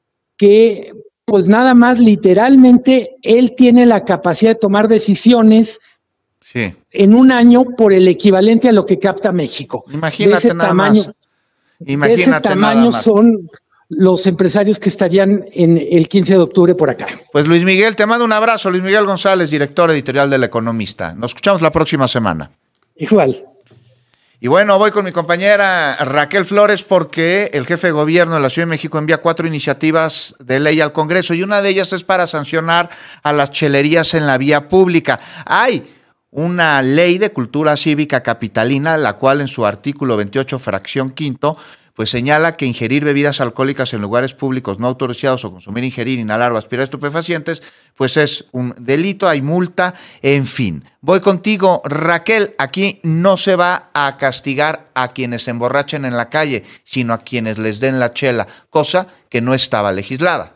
Speaker 14: que pues nada más literalmente él tiene la capacidad de tomar decisiones
Speaker 2: sí.
Speaker 14: en un año por el equivalente a lo que capta México.
Speaker 2: Imagínate
Speaker 14: de ese
Speaker 2: nada
Speaker 14: tamaño,
Speaker 2: más. Imagínate
Speaker 14: de ese tamaño
Speaker 2: nada más.
Speaker 14: son los empresarios que estarían en el quince de octubre por acá.
Speaker 2: Pues Luis Miguel, te mando un abrazo. Luis Miguel González, director editorial del Economista. Nos escuchamos la próxima semana.
Speaker 14: Igual.
Speaker 2: Y bueno, voy con mi compañera Raquel Flores porque el jefe de gobierno de la Ciudad de México envía cuatro iniciativas de ley al Congreso y una de ellas es para sancionar a las chelerías en la vía pública. Hay una ley de cultura cívica capitalina, la cual en su artículo veintiocho, fracción quinto, pues señala que ingerir bebidas alcohólicas en lugares públicos no autorizados o consumir, ingerir, inhalar o aspirar estupefacientes, pues es un delito, hay multa, en fin. Voy contigo, Raquel, aquí no se va a castigar a quienes se emborrachen en la calle, sino a quienes les den la chela, cosa que no estaba legislada.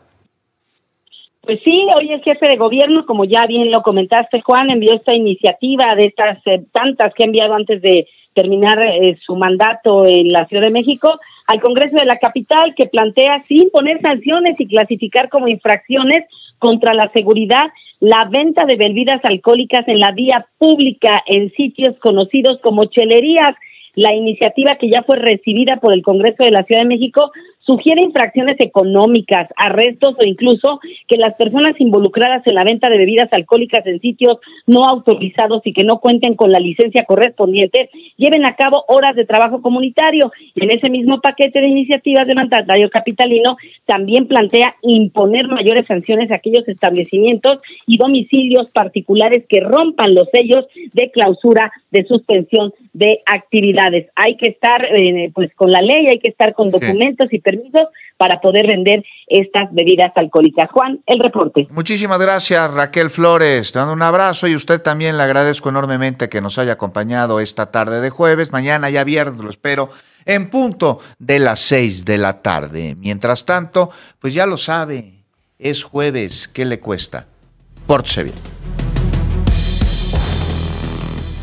Speaker 6: Pues sí, hoy el jefe de gobierno, como ya bien lo comentaste, Juan, envió esta iniciativa de estas eh, tantas que ha enviado antes de terminar eh, su mandato en la Ciudad de México al Congreso de la capital, que plantea sin poner sanciones y clasificar como infracciones contra la seguridad la venta de bebidas alcohólicas en la vía pública en sitios conocidos como chelerías. La iniciativa, que ya fue recibida por el Congreso de la Ciudad de México, sugiere infracciones económicas, arrestos o incluso que las personas involucradas en la venta de bebidas alcohólicas en sitios no autorizados y que no cuenten con la licencia correspondiente lleven a cabo horas de trabajo comunitario. Y en ese mismo paquete de iniciativas de mandatario capitalino también plantea imponer mayores sanciones a aquellos establecimientos y domicilios particulares que rompan los sellos de clausura, de suspensión de actividades. Hay que estar eh, pues con la ley, hay que estar con documentos sí. y permisos para poder vender estas bebidas alcohólicas. Juan, el reporte.
Speaker 2: Muchísimas gracias, Raquel Flores. Te mando un abrazo y usted también le agradezco enormemente que nos haya acompañado esta tarde de jueves. Mañana ya viernes lo espero en punto de las seis de la tarde. Mientras tanto, pues ya lo sabe, es jueves. ¿Qué le cuesta? Pórtese bien.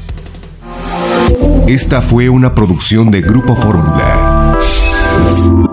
Speaker 8: Esta fue una producción de Grupo Fórmula.